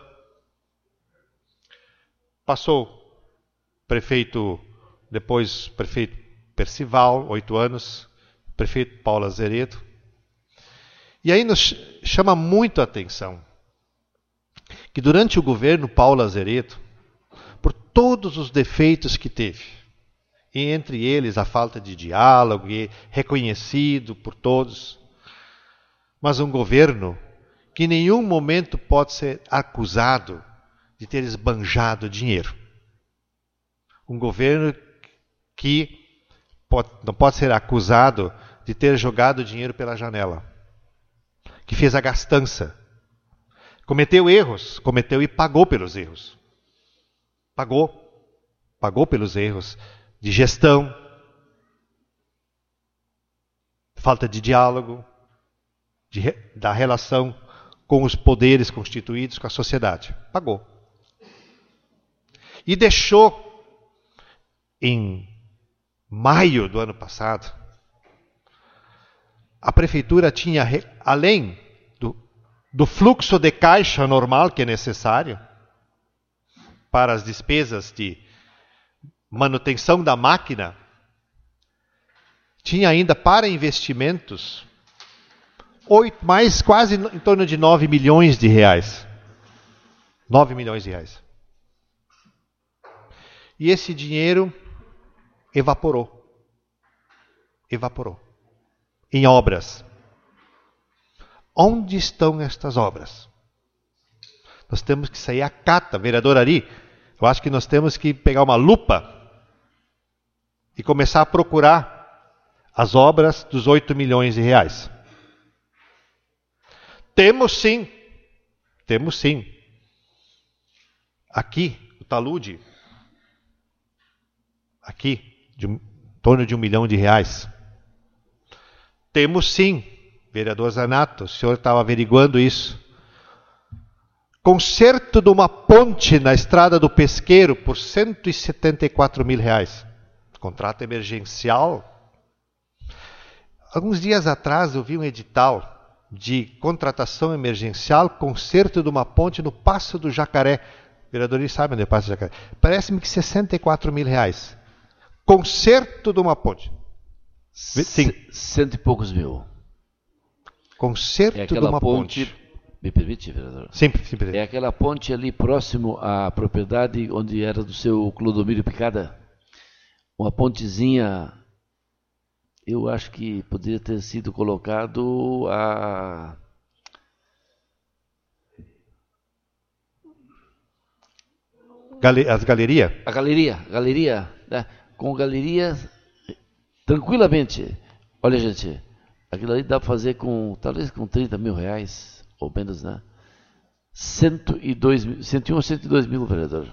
passou o prefeito, depois o prefeito Percival, oito anos, o prefeito Paulo Azeredo. E aí nos chama muito a atenção que durante o governo Paulo Azeredo, por todos os defeitos que teve, e entre eles a falta de diálogo, e reconhecido por todos, mas um governo que em nenhum momento pode ser acusado de ter esbanjado dinheiro. Um governo que pode, não pode ser acusado de ter jogado dinheiro pela janela, que fez a gastança, cometeu erros, cometeu e pagou pelos erros. Pagou, pagou pelos erros de gestão, falta de diálogo, de, da relação com os poderes constituídos, com a sociedade. Pagou. E deixou, em maio do ano passado, a prefeitura tinha, além do, do fluxo de caixa normal que é necessário para as despesas de manutenção da máquina, tinha ainda para investimentos oito, mais quase em torno de nove milhões de reais. nove milhões de reais. E esse dinheiro evaporou. Evaporou. Em obras. Onde estão estas obras? Nós temos que sair à cata, vereador Ari. Eu acho que nós temos que pegar uma lupa e começar a procurar as obras dos oito milhões de reais. Temos sim. Temos sim. Aqui, o talude. Aqui, de um, em torno de um milhão de reais. Temos sim. Vereador Zanato, o senhor estava averiguando isso. Conserto de uma ponte na estrada do Pesqueiro por cento e setenta e quatro mil reais. Contrato emergencial. Alguns dias atrás eu vi um edital de contratação emergencial, conserto de uma ponte no Passo do Jacaré. Vereadores sabem onde é o Passo do Jacaré. Parece-me que sessenta e quatro mil reais. Conserto de uma ponte. Sim. C cento e poucos mil. Conserto é de uma ponte. ponte. Me permite, vereador? Sim, sim, permite. É aquela ponte ali próximo à propriedade onde era do seu Clodomiro Picada. Uma pontezinha. Eu acho que poderia ter sido colocado a... Gale... As galerias? A galeria, galeria, né? Com galeria, tranquilamente. Olha, gente, aquilo ali dá para fazer com, talvez com trinta mil reais, ou menos, né? cento e dois, cento e um ou cento e dois mil, vereador.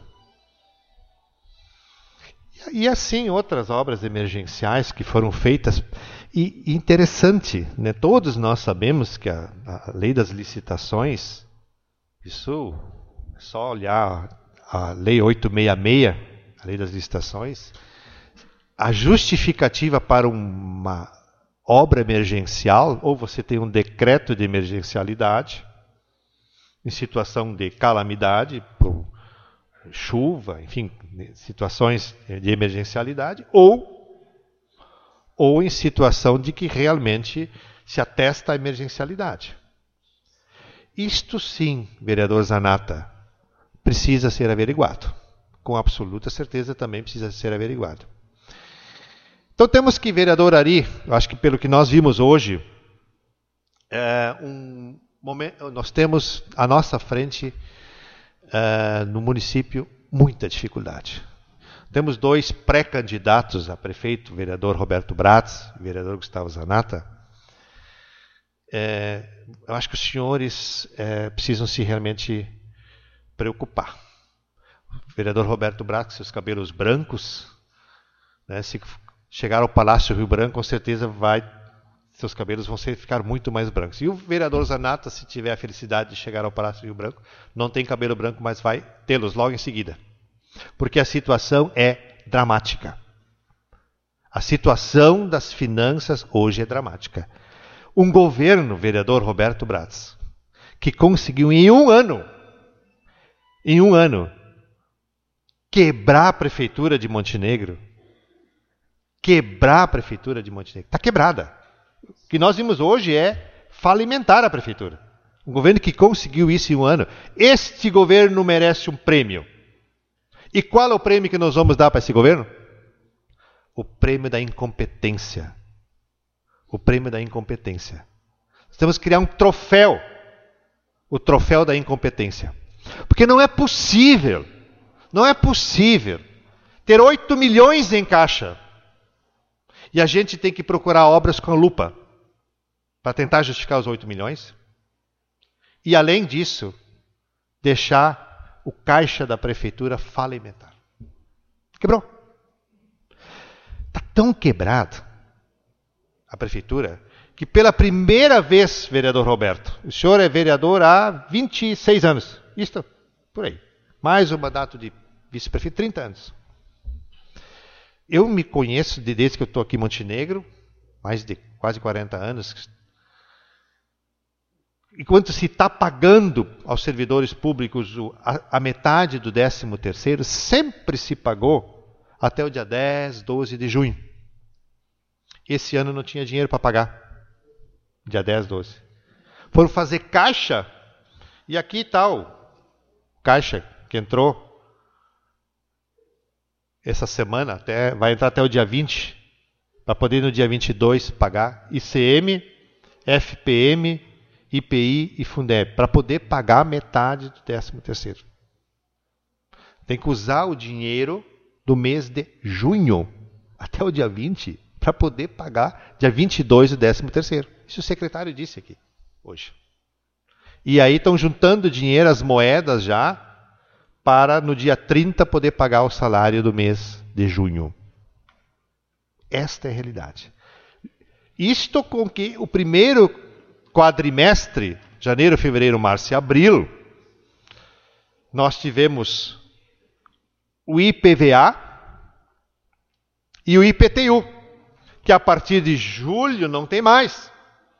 E assim outras obras emergenciais que foram feitas. E interessante, né? Todos nós sabemos que a, a lei das licitações, isso é só olhar a lei oitocentos e sessenta e seis, a lei das licitações, a justificativa para uma obra emergencial, ou você tem um decreto de emergencialidade, em situação de calamidade, por chuva, enfim, situações de emergencialidade, ou, ou em situação de que realmente se atesta a emergencialidade. Isto sim, vereador Zanata, precisa ser averiguado. Com absoluta certeza também precisa ser averiguado. Então temos que, vereador Ari, eu acho que pelo que nós vimos hoje, é um momento, nós temos à nossa frente, Uh, no município, muita dificuldade. Temos dois pré-candidatos a prefeito, o vereador Roberto Bratz e o vereador Gustavo Zanata. É, eu acho que os senhores é, precisam se realmente preocupar. O vereador Roberto Bratz, seus cabelos brancos, né, se chegar ao Palácio Rio Branco, com certeza vai, seus cabelos vão ser, ficar muito mais brancos. E o vereador Zanata, se tiver a felicidade de chegar ao Palácio Rio Branco, não tem cabelo branco, mas vai tê-los logo em seguida. Porque a situação é dramática. A situação das finanças hoje é dramática. Um governo, vereador Roberto Bratz, que conseguiu em um ano, em um ano, quebrar a prefeitura de Montenegro, quebrar a prefeitura de Montenegro, está quebrada. O que nós vimos hoje é falimentar a prefeitura. Um governo que conseguiu isso em um ano. Este governo merece um prêmio. E qual é o prêmio que nós vamos dar para esse governo? O prêmio da incompetência. O prêmio da incompetência. Nós temos que criar um troféu. O troféu da incompetência. Porque não é possível, não é possível ter oito milhões em caixa. E a gente tem que procurar obras com a lupa para tentar justificar os oito milhões. E, além disso, deixar o caixa da prefeitura falimentar. Quebrou. Está tão quebrado a prefeitura que, pela primeira vez, vereador Roberto, o senhor é vereador há vinte e seis anos. Isso, por aí. Mais um mandato de vice-prefeito, trinta anos. Eu me conheço desde que eu estou aqui em Montenegro, mais de quase quarenta anos. Enquanto se está pagando aos servidores públicos a, a metade do décimo terceiro, sempre se pagou até o dia dez, doze de junho. Esse ano não tinha dinheiro para pagar. Dia dez, doze. Foram fazer caixa, e aqui está o caixa que entrou essa semana, até, vai entrar até o dia vinte, para poder no dia vinte e dois pagar I C M, F P M, I P I e Fundeb, para poder pagar metade do décimo terceiro. Tem que usar o dinheiro do mês de junho até o dia vinte para poder pagar dia vinte e dois o décimo terceiro. Isso o secretário disse aqui hoje. E aí estão juntando dinheiro, as moedas já, para no dia trinta poder pagar o salário do mês de junho. Esta é a realidade. Isto com que o primeiro quadrimestre, janeiro, fevereiro, março e abril, nós tivemos o I P V A e o I P T U, que a partir de julho não tem mais.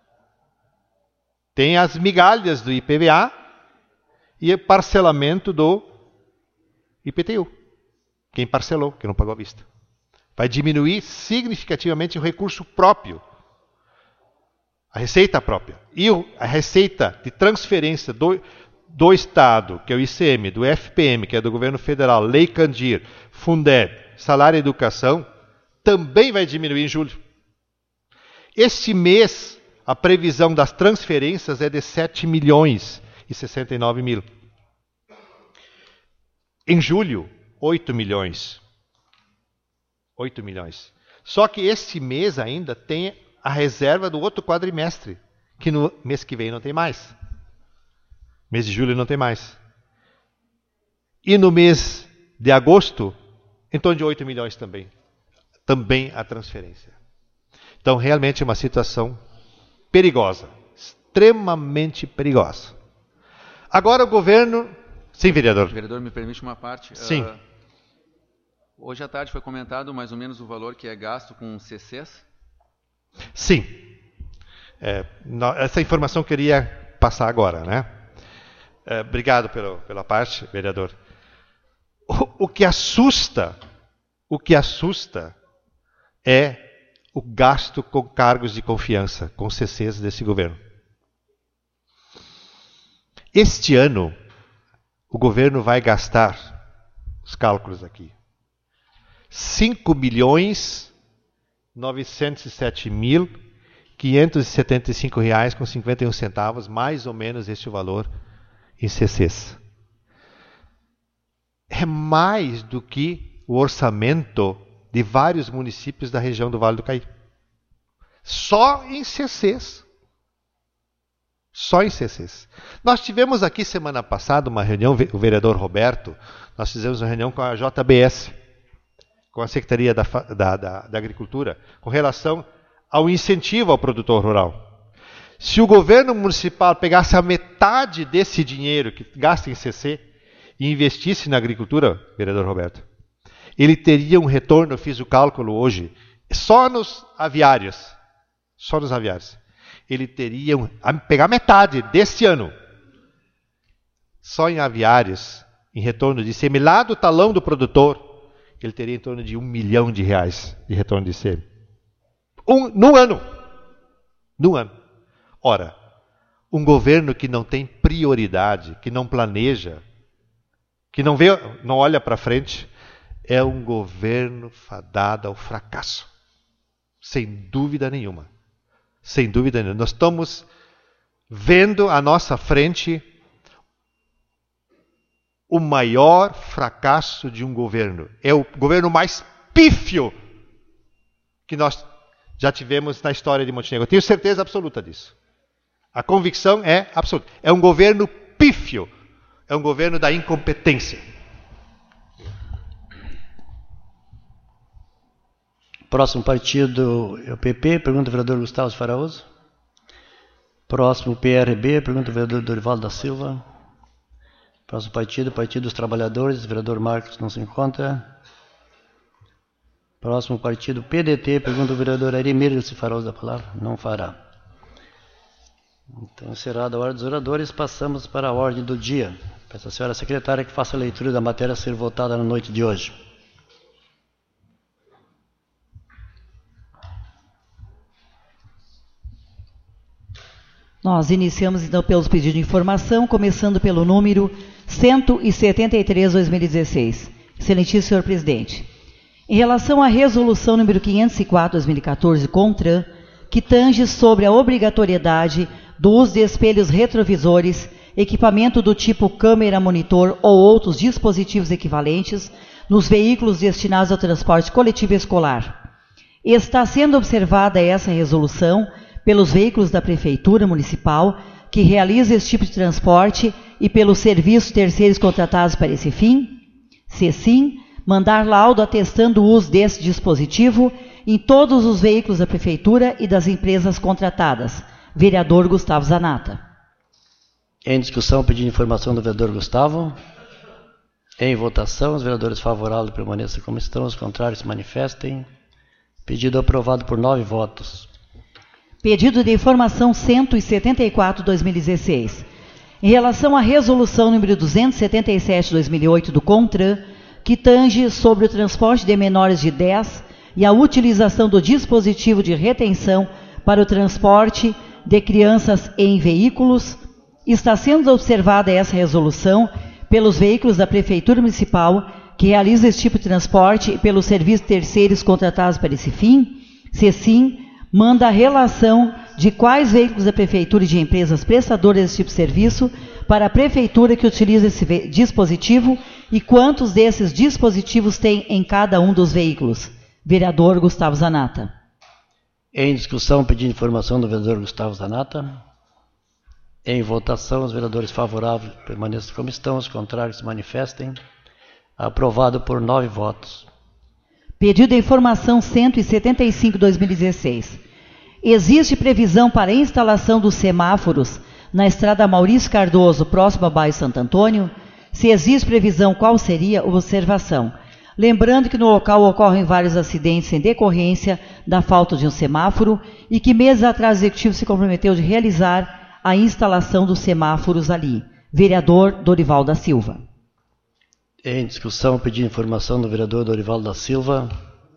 Tem as migalhas do I P V A e o parcelamento do I P T U. Quem parcelou, que não pagou à vista. Vai diminuir significativamente o recurso próprio, a receita própria. E a receita de transferência do, do Estado, que é o I C M, do F P M, que é do Governo Federal, Lei Candir, Fundeb, Salário e Educação, também vai diminuir em julho. Este mês, a previsão das transferências é de sete milhões e sessenta e nove mil. Em julho, oito milhões. oito milhões. Só que este mês ainda tem a reserva do outro quadrimestre, que no mês que vem não tem mais. Mês de julho não tem mais. E no mês de agosto, em torno de oito milhões também. Também a transferência. Então, realmente é uma situação perigosa. Extremamente perigosa. Agora o governo... Sim, vereador. Vereador, me permite uma parte? Sim. Uh, hoje à tarde foi comentado mais ou menos o valor que é gasto com C Cs? Sim. É, no, essa informação eu queria passar agora, né? É, obrigado pelo, pela parte, vereador. O, o que assusta, o que assusta é o gasto com cargos de confiança, com C Cs desse governo. Este ano, o governo vai gastar, os cálculos aqui, cinco milhões novecentos e sete mil quinhentos e setenta e cinco reais com cinquenta e um centavos, mais ou menos este valor em C Cs. É mais do que o orçamento de vários municípios da região do Vale do Caí. Só em C Cs. Só em C Cs. Nós tivemos aqui semana passada uma reunião, o vereador Roberto, nós fizemos uma reunião com a J B S, com a Secretaria da, da, da, da Agricultura, com relação ao incentivo ao produtor rural. Se o governo municipal pegasse a metade desse dinheiro que gasta em C C e investisse na agricultura, vereador Roberto, ele teria um retorno, eu fiz o cálculo hoje, só nos aviários, só nos aviários, ele teria, um, a pegar metade desse ano, só em aviários, em retorno de I C M, lá do talão do produtor, ele teria em torno de um milhão de reais de retorno de I C M. Um, no ano. No ano. Ora, um governo que não tem prioridade, que não planeja, que não vê, não olha para frente, é um governo fadado ao fracasso. Sem dúvida nenhuma. Sem dúvida nenhuma. Nós estamos vendo à nossa frente o maior fracasso de um governo. É o governo mais pífio que nós já tivemos na história de Montenegro. Eu tenho certeza absoluta disso. A convicção é absoluta. É um governo pífio. É um governo da incompetência. Próximo partido é o P P, pergunta o vereador Gustavo Faraoso. Próximo P R B, pergunta o vereador Dorival da Silva. Próximo partido, Partido dos Trabalhadores, vereador Marcos não se encontra. Próximo partido, P D T, pergunta o vereador Arimir, se fará uso da palavra? Não fará. Então, encerrada a ordem dos oradores, passamos para a ordem do dia. Peço à senhora secretária que faça a leitura da matéria a ser votada na noite de hoje. Nós iniciamos então pelos pedidos de informação, começando pelo número cento e setenta e três, dois mil e dezesseis. Excelentíssimo senhor presidente, em relação à resolução número quinhentos e quatro, dois mil e quatorze, CONTRAN, que tange sobre a obrigatoriedade do uso de espelhos retrovisores, equipamento do tipo câmera monitor ou outros dispositivos equivalentes nos veículos destinados ao transporte coletivo escolar. Está sendo observada essa resolução pelos veículos da Prefeitura Municipal que realiza esse tipo de transporte e pelos serviços terceiros contratados para esse fim? Se sim, mandar laudo atestando o uso desse dispositivo em todos os veículos da Prefeitura e das empresas contratadas. Vereador Gustavo Zanata. Em discussão, pedido de informação do vereador Gustavo. Em votação, os vereadores favoráveis permaneçam como estão, os contrários se manifestem. Pedido aprovado por nove votos. Pedido de informação cento e setenta e quatro, dois mil e dezesseis. Em relação à resolução número duzentos e setenta e sete, dois mil e oito do CONTRAN, que tange sobre o transporte de menores de dez e a utilização do dispositivo de retenção para o transporte de crianças em veículos, está sendo observada essa resolução pelos veículos da Prefeitura Municipal que realiza esse tipo de transporte e pelos serviços terceiros contratados para esse fim? Se sim, manda a relação de quais veículos da Prefeitura e de empresas prestadoras desse tipo de serviço para a Prefeitura que utiliza esse dispositivo e quantos desses dispositivos tem em cada um dos veículos. Vereador Gustavo Zanata. Em discussão, pedindo informação do vereador Gustavo Zanata. Em votação, os vereadores favoráveis permaneçam como estão, os contrários se manifestem. Aprovado por nove votos. Pedido de informação cento e setenta e cinco, dois mil e dezesseis. Existe previsão para a instalação dos semáforos na estrada Maurício Cardoso, próximo ao bairro Santo Antônio? Se existe previsão, qual seria a observação? Lembrando que no local ocorrem vários acidentes em decorrência da falta de um semáforo e que meses atrás o Executivo se comprometeu de realizar a instalação dos semáforos ali. Vereador Dorival da Silva. Em discussão, pedindo informação do vereador Dorival da Silva.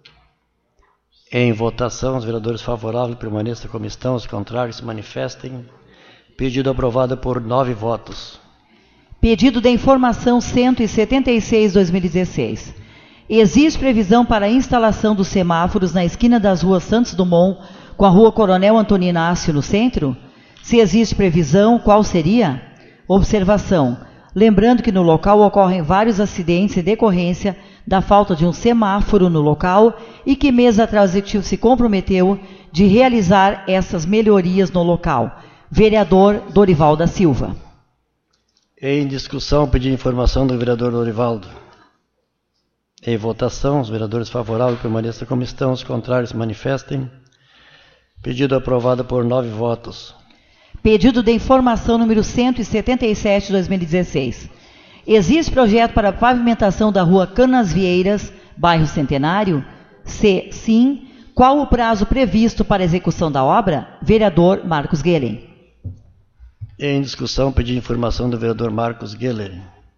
Em votação, os vereadores favoráveis permaneçam como estão, os contrários se manifestem. Pedido aprovado por nove votos. Pedido de informação cento e setenta e seis, dois mil e dezesseis. Existe previsão para a instalação dos semáforos na esquina das ruas Santos Dumont com a rua Coronel Antônio Inácio no centro? Se existe previsão, qual seria? Observação. Lembrando que no local ocorrem vários acidentes em decorrência da falta de um semáforo no local e que meses atrás o Executivo se comprometeu de realizar essas melhorias no local. Vereador Dorival da Silva. Em discussão, pedido informação do vereador Dorivaldo. Em votação, os vereadores favoráveis permaneçam como estão, os contrários se manifestem. Pedido aprovado por nove votos. Pedido de informação número cento e setenta e sete, dois mil e dezesseis. Existe projeto para a pavimentação da rua Canas Vieiras, bairro Centenário? Se sim, qual o prazo previsto para a execução da obra? Vereador Marcos Guellen. Em discussão, pedido informação do vereador Marcos Guellen.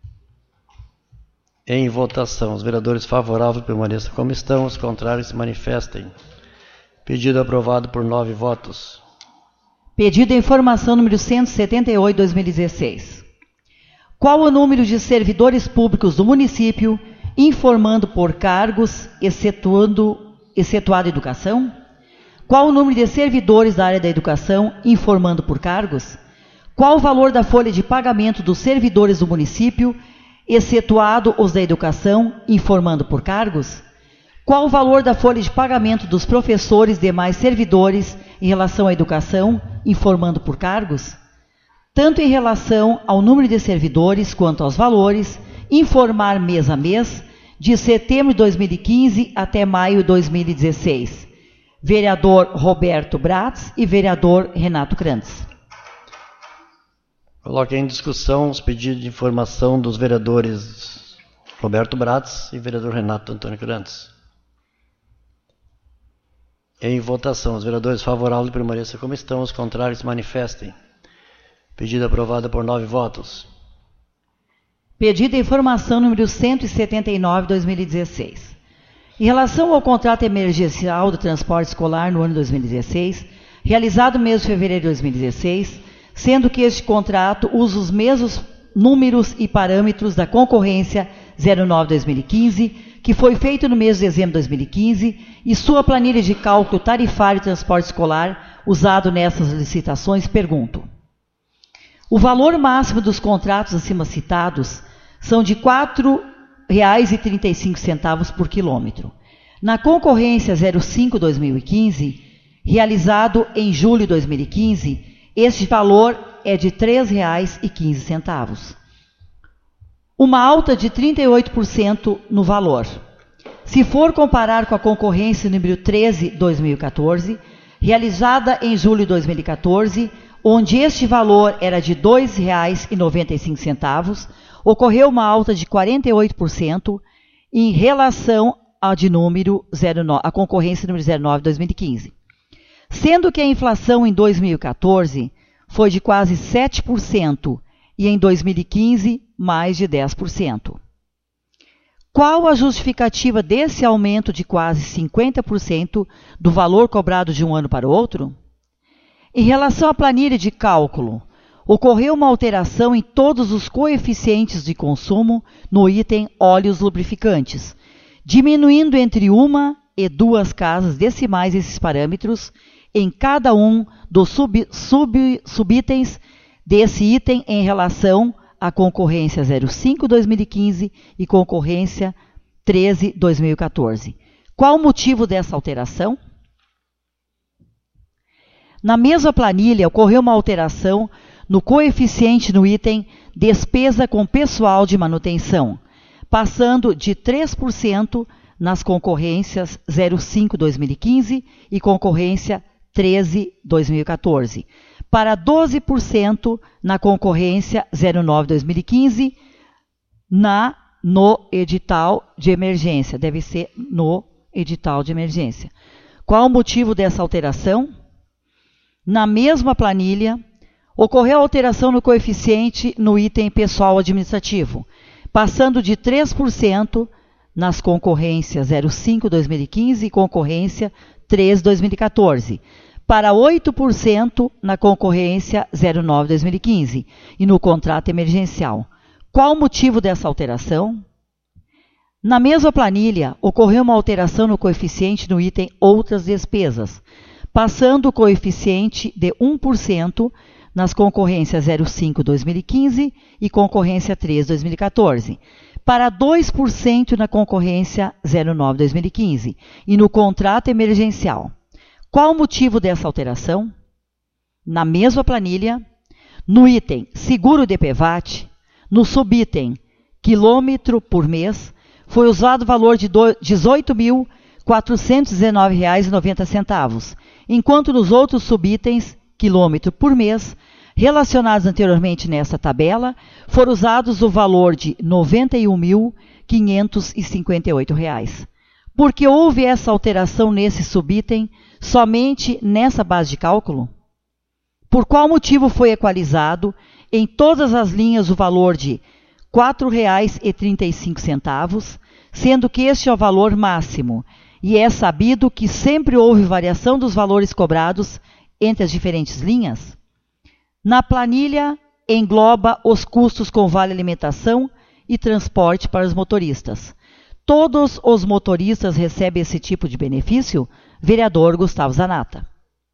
Em votação, os vereadores favoráveis permaneçam como estão, os contrários se manifestem. Pedido aprovado por nove votos. Pedido de informação número cento e setenta e oito, dois mil e dezesseis. Qual o número de servidores públicos do município informando por cargos, excetuando, excetuado educação? Qual o número de servidores da área da educação informando por cargos? Qual o valor da folha de pagamento dos servidores do município, excetuado os da educação, informando por cargos? Qual o valor da folha de pagamento dos professores e demais servidores em relação à educação, informando por cargos? Tanto em relação ao número de servidores quanto aos valores, informar mês a mês, de setembro de dois mil e quinze até maio de dois mil e dezesseis. Vereador Roberto Bratz e vereador Renato Krantz. Coloque em discussão os pedidos de informação dos vereadores Roberto Bratz e vereador Renato Antônio Krantz. Em votação, os vereadores favoráveis permaneçam como estão, os contrários se manifestem. Pedido aprovado por nove votos. Pedido de informação número cento e setenta e nove, dois mil e dezesseis. Em relação ao contrato emergencial do transporte escolar no ano dois mil e dezesseis, realizado no mês de fevereiro de dois mil e dezesseis, sendo que este contrato usa os mesmos números e parâmetros da concorrência zero nove barra dois mil e quinze, que foi feito no mês de dezembro de dois mil e quinze, e sua planilha de cálculo tarifário de transporte escolar usado nessas licitações, pergunto. O valor máximo dos contratos acima citados são de quatro reais e trinta e cinco centavos por quilômetro. Na concorrência zero cinco barra dois mil e quinze, realizado em julho de dois mil e quinze, este valor é de três reais e quinze centavos. Uma alta de trinta e oito por cento no valor. Se for comparar com a concorrência número treze barra dois mil e quatorze, realizada em julho de dois mil e quatorze, onde este valor era de dois reais e noventa e cinco centavos, ocorreu uma alta de quarenta e oito por cento em relação a, de número zero nove, a concorrência número zero nove de dois mil e quinze. Sendo que a inflação em dois mil e quatorze foi de quase sete por cento e em dois mil e quinze mais de dez por cento. Qual a justificativa desse aumento de quase cinquenta por cento do valor cobrado de um ano para o outro? Em relação à planilha de cálculo, ocorreu uma alteração em todos os coeficientes de consumo no item óleos lubrificantes, diminuindo entre uma e duas casas decimais esses parâmetros em cada um dos sub, sub, subitens desse item em relação à concorrência zero cinco barra dois mil e quinze e concorrência treze barra dois mil e quatorze. Qual o motivo dessa alteração? Na mesma planilha, ocorreu uma alteração no coeficiente no item despesa com pessoal de manutenção, passando de três por cento nas concorrências zero cinco barra dois mil e quinze e concorrência treze barra dois mil e quatorze, para doze por cento na concorrência zero nove barra dois mil e quinze na, no edital de emergência. Deve ser no edital de emergência. Qual o motivo dessa alteração? Na mesma planilha, ocorreu alteração no coeficiente no item pessoal administrativo, passando de três por cento nas concorrências zero cinco barra dois mil e quinze e concorrência treze barra dois mil e quatorze, para oito por cento na concorrência zero nove barra dois mil e quinze e no contrato emergencial. Qual o motivo dessa alteração? Na mesma planilha, ocorreu uma alteração no coeficiente no item outras despesas, passando o coeficiente de um por cento nas concorrências zero cinco barra dois mil e quinze e concorrência treze barra dois mil e quatorze, para dois por cento na concorrência zero nove barra dois mil e quinze e no contrato emergencial. Qual o motivo dessa alteração? Na mesma planilha, no item seguro de P V A T, no subitem quilômetro por mês, foi usado o valor de dezoito mil quatrocentos e dezenove reais e noventa centavos, enquanto nos outros subitens, quilômetro por mês, relacionados anteriormente nessa tabela, foram usados o valor de noventa e um mil quinhentos e cinquenta e oito reais. Por que houve essa alteração nesse subitem somente nessa base de cálculo? Por qual motivo foi equalizado em todas as linhas o valor de quatro reais e trinta e cinco centavos, sendo que este é o valor máximo, e é sabido que sempre houve variação dos valores cobrados entre as diferentes linhas? Na planilha, engloba os custos com vale alimentação e transporte para os motoristas. Todos os motoristas recebem esse tipo de benefício? Vereador Gustavo Zanata.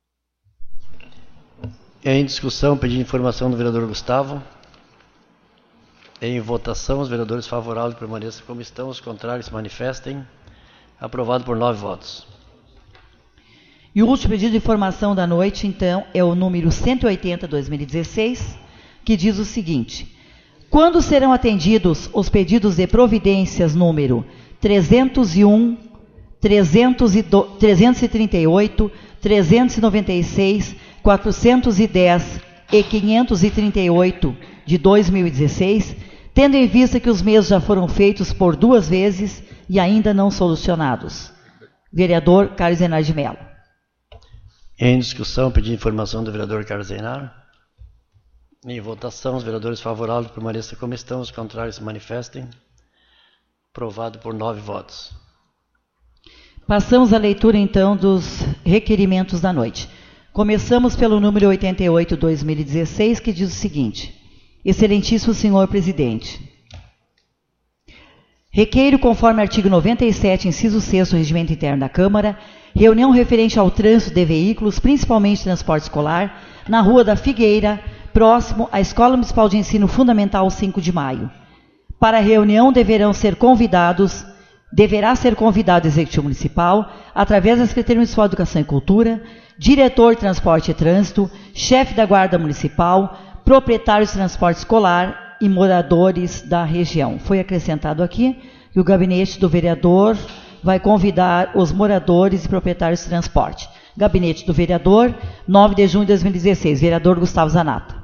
Em discussão, pedido de informação do vereador Gustavo. Em votação, os vereadores favoráveis permaneçam como estão, os contrários se manifestem. Aprovado por nove votos. E o último pedido de informação da noite, então, é o número cento e oitenta barra dois mil e dezesseis, que diz o seguinte: quando serão atendidos os pedidos de providências número trezentos e um, trezentos e trinta e oito, trezentos e noventa e seis, quatrocentos e dez e quinhentos e trinta e oito de dois mil e dezesseis, tendo em vista que os mesmos já foram feitos por duas vezes e ainda não solucionados? Vereador Carlos Zenar de Mello. Em discussão, pedido de informação do vereador Carlos Zenar. Em votação, os vereadores favoráveis permaneçam como estão, os contrários se manifestem. Aprovado por nove votos. Passamos à leitura, então, dos requerimentos da noite. Começamos pelo número oitenta e oito barra dois mil e dezesseis, que diz o seguinte: excelentíssimo senhor presidente, requeiro, conforme artigo noventa e sete, inciso seis do Regimento Interno da Câmara, reunião referente ao trânsito de veículos, principalmente transporte escolar, na Rua da Figueira, próximo à Escola Municipal de Ensino Fundamental cinco de maio. Para a reunião deverão ser convidados, deverá ser convidado o Executivo Municipal, através da Secretaria Municipal de Educação e Cultura, diretor de Transporte e Trânsito, chefe da Guarda Municipal, proprietários de transporte escolar e moradores da região. Foi acrescentado aqui que o gabinete do vereador vai convidar os moradores e proprietários de transporte. Gabinete do vereador, nove de junho de dois mil e dezesseis. Vereador Gustavo Zanata.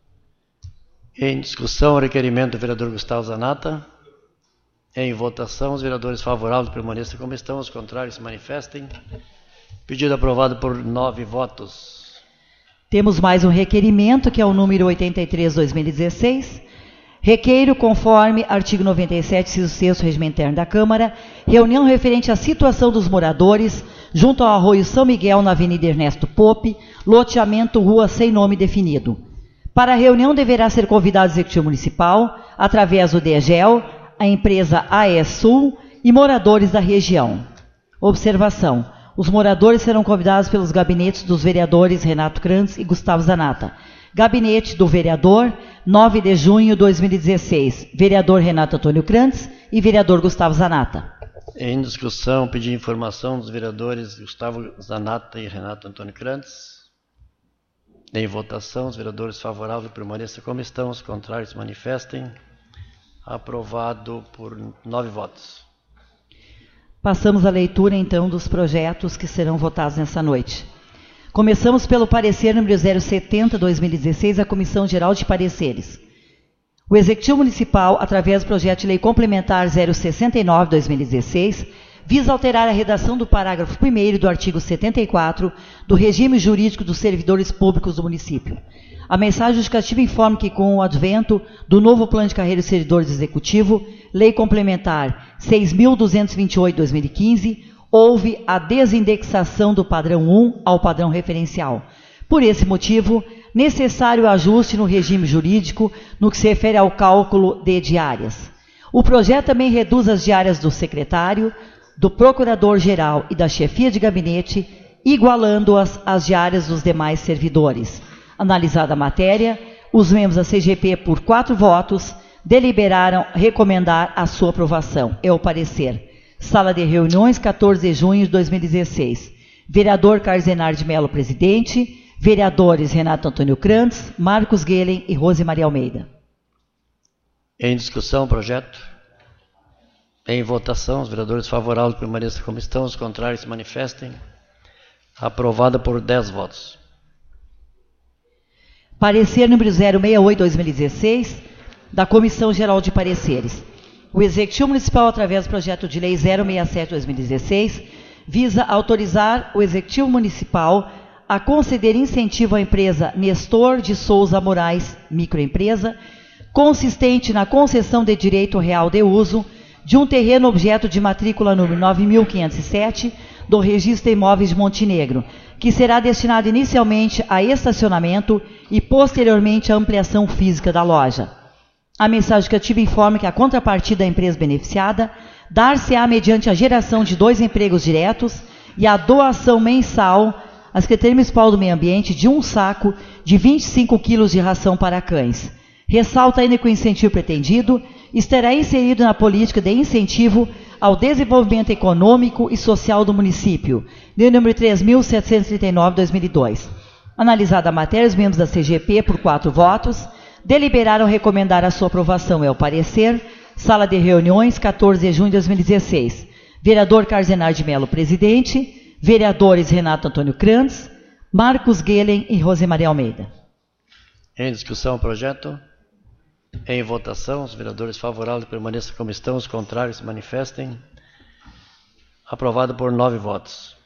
Em discussão, o requerimento do vereador Gustavo Zanata. Em votação, os vereadores favoráveis permaneçam como estão, os contrários se manifestem. Pedido aprovado por nove votos. Temos mais um requerimento, que é o número oitenta e três, dois mil e dezesseis. Requeiro, conforme artigo noventa e sete, inciso sexto, regimento interno da Câmara, reunião referente à situação dos moradores junto ao arroio São Miguel, na Avenida Ernesto Pope, loteamento Rua Sem Nome Definido. Para a reunião deverá ser convidado o Executivo Municipal, através do D E G E L, a empresa A E S Sul e moradores da região. Observação: os moradores serão convidados pelos gabinetes dos vereadores Renato Krantz e Gustavo Zanata. Gabinete do vereador, nove de junho de dois mil e dezesseis, vereador Renato Antônio Krantz e vereador Gustavo Zanata. Em discussão, pedir informação dos vereadores Gustavo Zanata e Renato Antônio Krantz. Em votação, os vereadores favoráveis permaneçam como estão, os contrários se manifestem. Aprovado por nove votos. Passamos à leitura, então, dos projetos que serão votados nessa noite. Começamos pelo parecer número zero setenta, dois mil e dezesseis, da Comissão Geral de Pareceres. O Executivo Municipal, através do projeto de lei complementar zero sessenta e nove, dois mil e dezesseis, visa alterar a redação do parágrafo primeiro do artigo setenta e quatro do regime jurídico dos servidores públicos do município. A mensagem justificativa informa que, com o advento do novo Plano de Carreira dos Servidores Executivo, Lei Complementar seis mil duzentos e vinte e oito, dois mil e quinze, houve a desindexação do padrão um ao padrão referencial. Por esse motivo, necessário o ajuste no regime jurídico no que se refere ao cálculo de diárias. O projeto também reduz as diárias do secretário, do procurador-geral e da chefia de gabinete, igualando-as às diárias dos demais servidores. Analisada a matéria, os membros da C G P, por quatro votos, deliberaram recomendar a sua aprovação. É o parecer. Sala de reuniões, quatorze de junho de dois mil e dezesseis. Vereador Carzenar de Mello, presidente. Vereadores Renato Antônio Krantz, Marcos Guelen e Rose Maria Almeida. Em discussão, o projeto. Em votação, os vereadores favoráveis permaneçam como estão, os contrários se manifestem. Aprovada por dez votos. Parecer número zero sessenta e oito, dois mil e dezesseis, da Comissão Geral de Pareceres. O Executivo Municipal, através do projeto de lei zero sessenta e sete, dois mil e dezesseis, visa autorizar o Executivo Municipal a conceder incentivo à empresa Nestor de Souza Moraes, microempresa, consistente na concessão de direito real de uso de um terreno objeto de matrícula número nove mil quinhentos e sete do Registro de Imóveis de Montenegro, que será destinado inicialmente a estacionamento e posteriormente à ampliação física da loja. A mensagem justificativa informa que a contrapartida da empresa beneficiada dar-se-á mediante a geração de dois empregos diretos e a doação mensal à Secretaria Municipal do Meio Ambiente de um saco de vinte e cinco quilos de ração para cães. Ressalta ainda que o incentivo pretendido estará inserido na política de incentivo ao desenvolvimento econômico e social do município, de número três mil setecentos e trinta e nove, dois mil e dois. Analisada a matéria, os membros da C G P, por quatro votos, deliberaram recomendar a sua aprovação. É o parecer. Sala de reuniões, quatorze de junho de dois mil e dezesseis. Vereador Carzenar de Mello, presidente. Vereadores Renato Antônio Krantz, Marcos Guelen e Rose Maria Almeida. Em discussão o projeto. Em votação, os vereadores favoráveis permaneçam como estão, os contrários se manifestem. Aprovado por nove votos.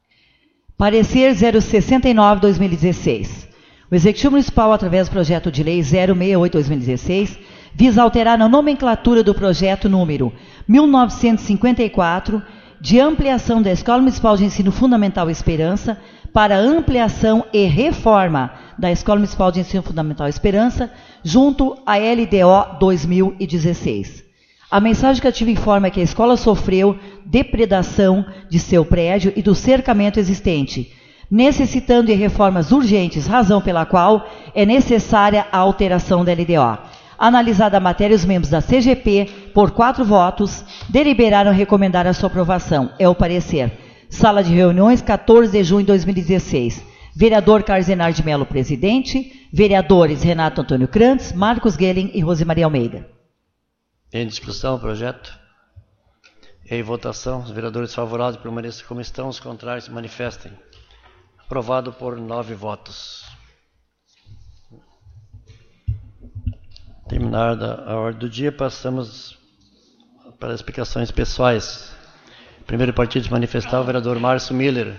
Parecer zero sessenta e nove, dois mil e dezesseis. O Executivo Municipal, através do projeto de lei zero sessenta e oito, dois mil e dezesseis, visa alterar a nomenclatura do projeto número mil novecentos e cinquenta e quatro, de ampliação da Escola Municipal de Ensino Fundamental Esperança, para ampliação e reforma da Escola Municipal de Ensino Fundamental Esperança, junto à L D O dois mil e dezesseis. A mensagem justificativa informa que a escola sofreu depredação de seu prédio e do cercamento existente, necessitando de reformas urgentes, razão pela qual é necessária a alteração da L D O. Analisada a matéria, os membros da C G P, por quatro votos, deliberaram recomendar a sua aprovação. É o parecer. Sala de reuniões, quatorze de junho de dois mil e dezesseis. Vereador Carzenar de Mello, presidente. Vereadores Renato Antônio Krantz, Marcos Guelin e Rosemaria Almeida. Em discussão o projeto? Em votação, os vereadores favoráveis permaneçam como estão, os contrários se manifestem. Aprovado por nove votos. Terminada a ordem do dia, passamos para as explicações pessoais. Primeiro partido se manifestar, o vereador Márcio Miller.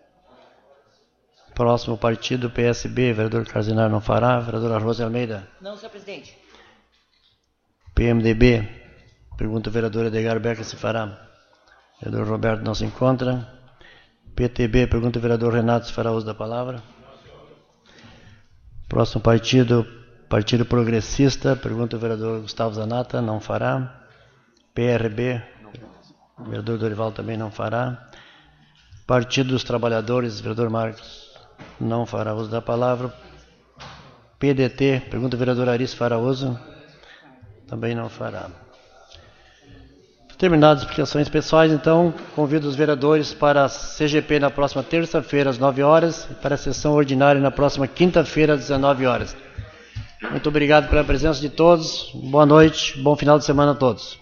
Próximo partido, P S B, vereador Carzinar não fará, vereadora Rose Almeida. Não, senhor presidente. P M D B, pergunta o vereador Edgar Becker se fará. Vereador Roberto não se encontra. P T B, pergunta o vereador Renato se fará uso da palavra. Próximo partido, Partido Progressista, pergunta o vereador Gustavo Zanata, não fará. P R B, o vereador Dorival também não fará. Partido dos Trabalhadores, vereador Marcos não fará uso da palavra. P D T, pergunta o vereador Ari se fará uso. Também não fará. Terminadas as explicações pessoais, então, convido os vereadores para a C G P na próxima terça-feira, às nove horas, e para a sessão ordinária na próxima quinta-feira, às dezenove horas. Muito obrigado pela presença de todos. Boa noite, bom final de semana a todos.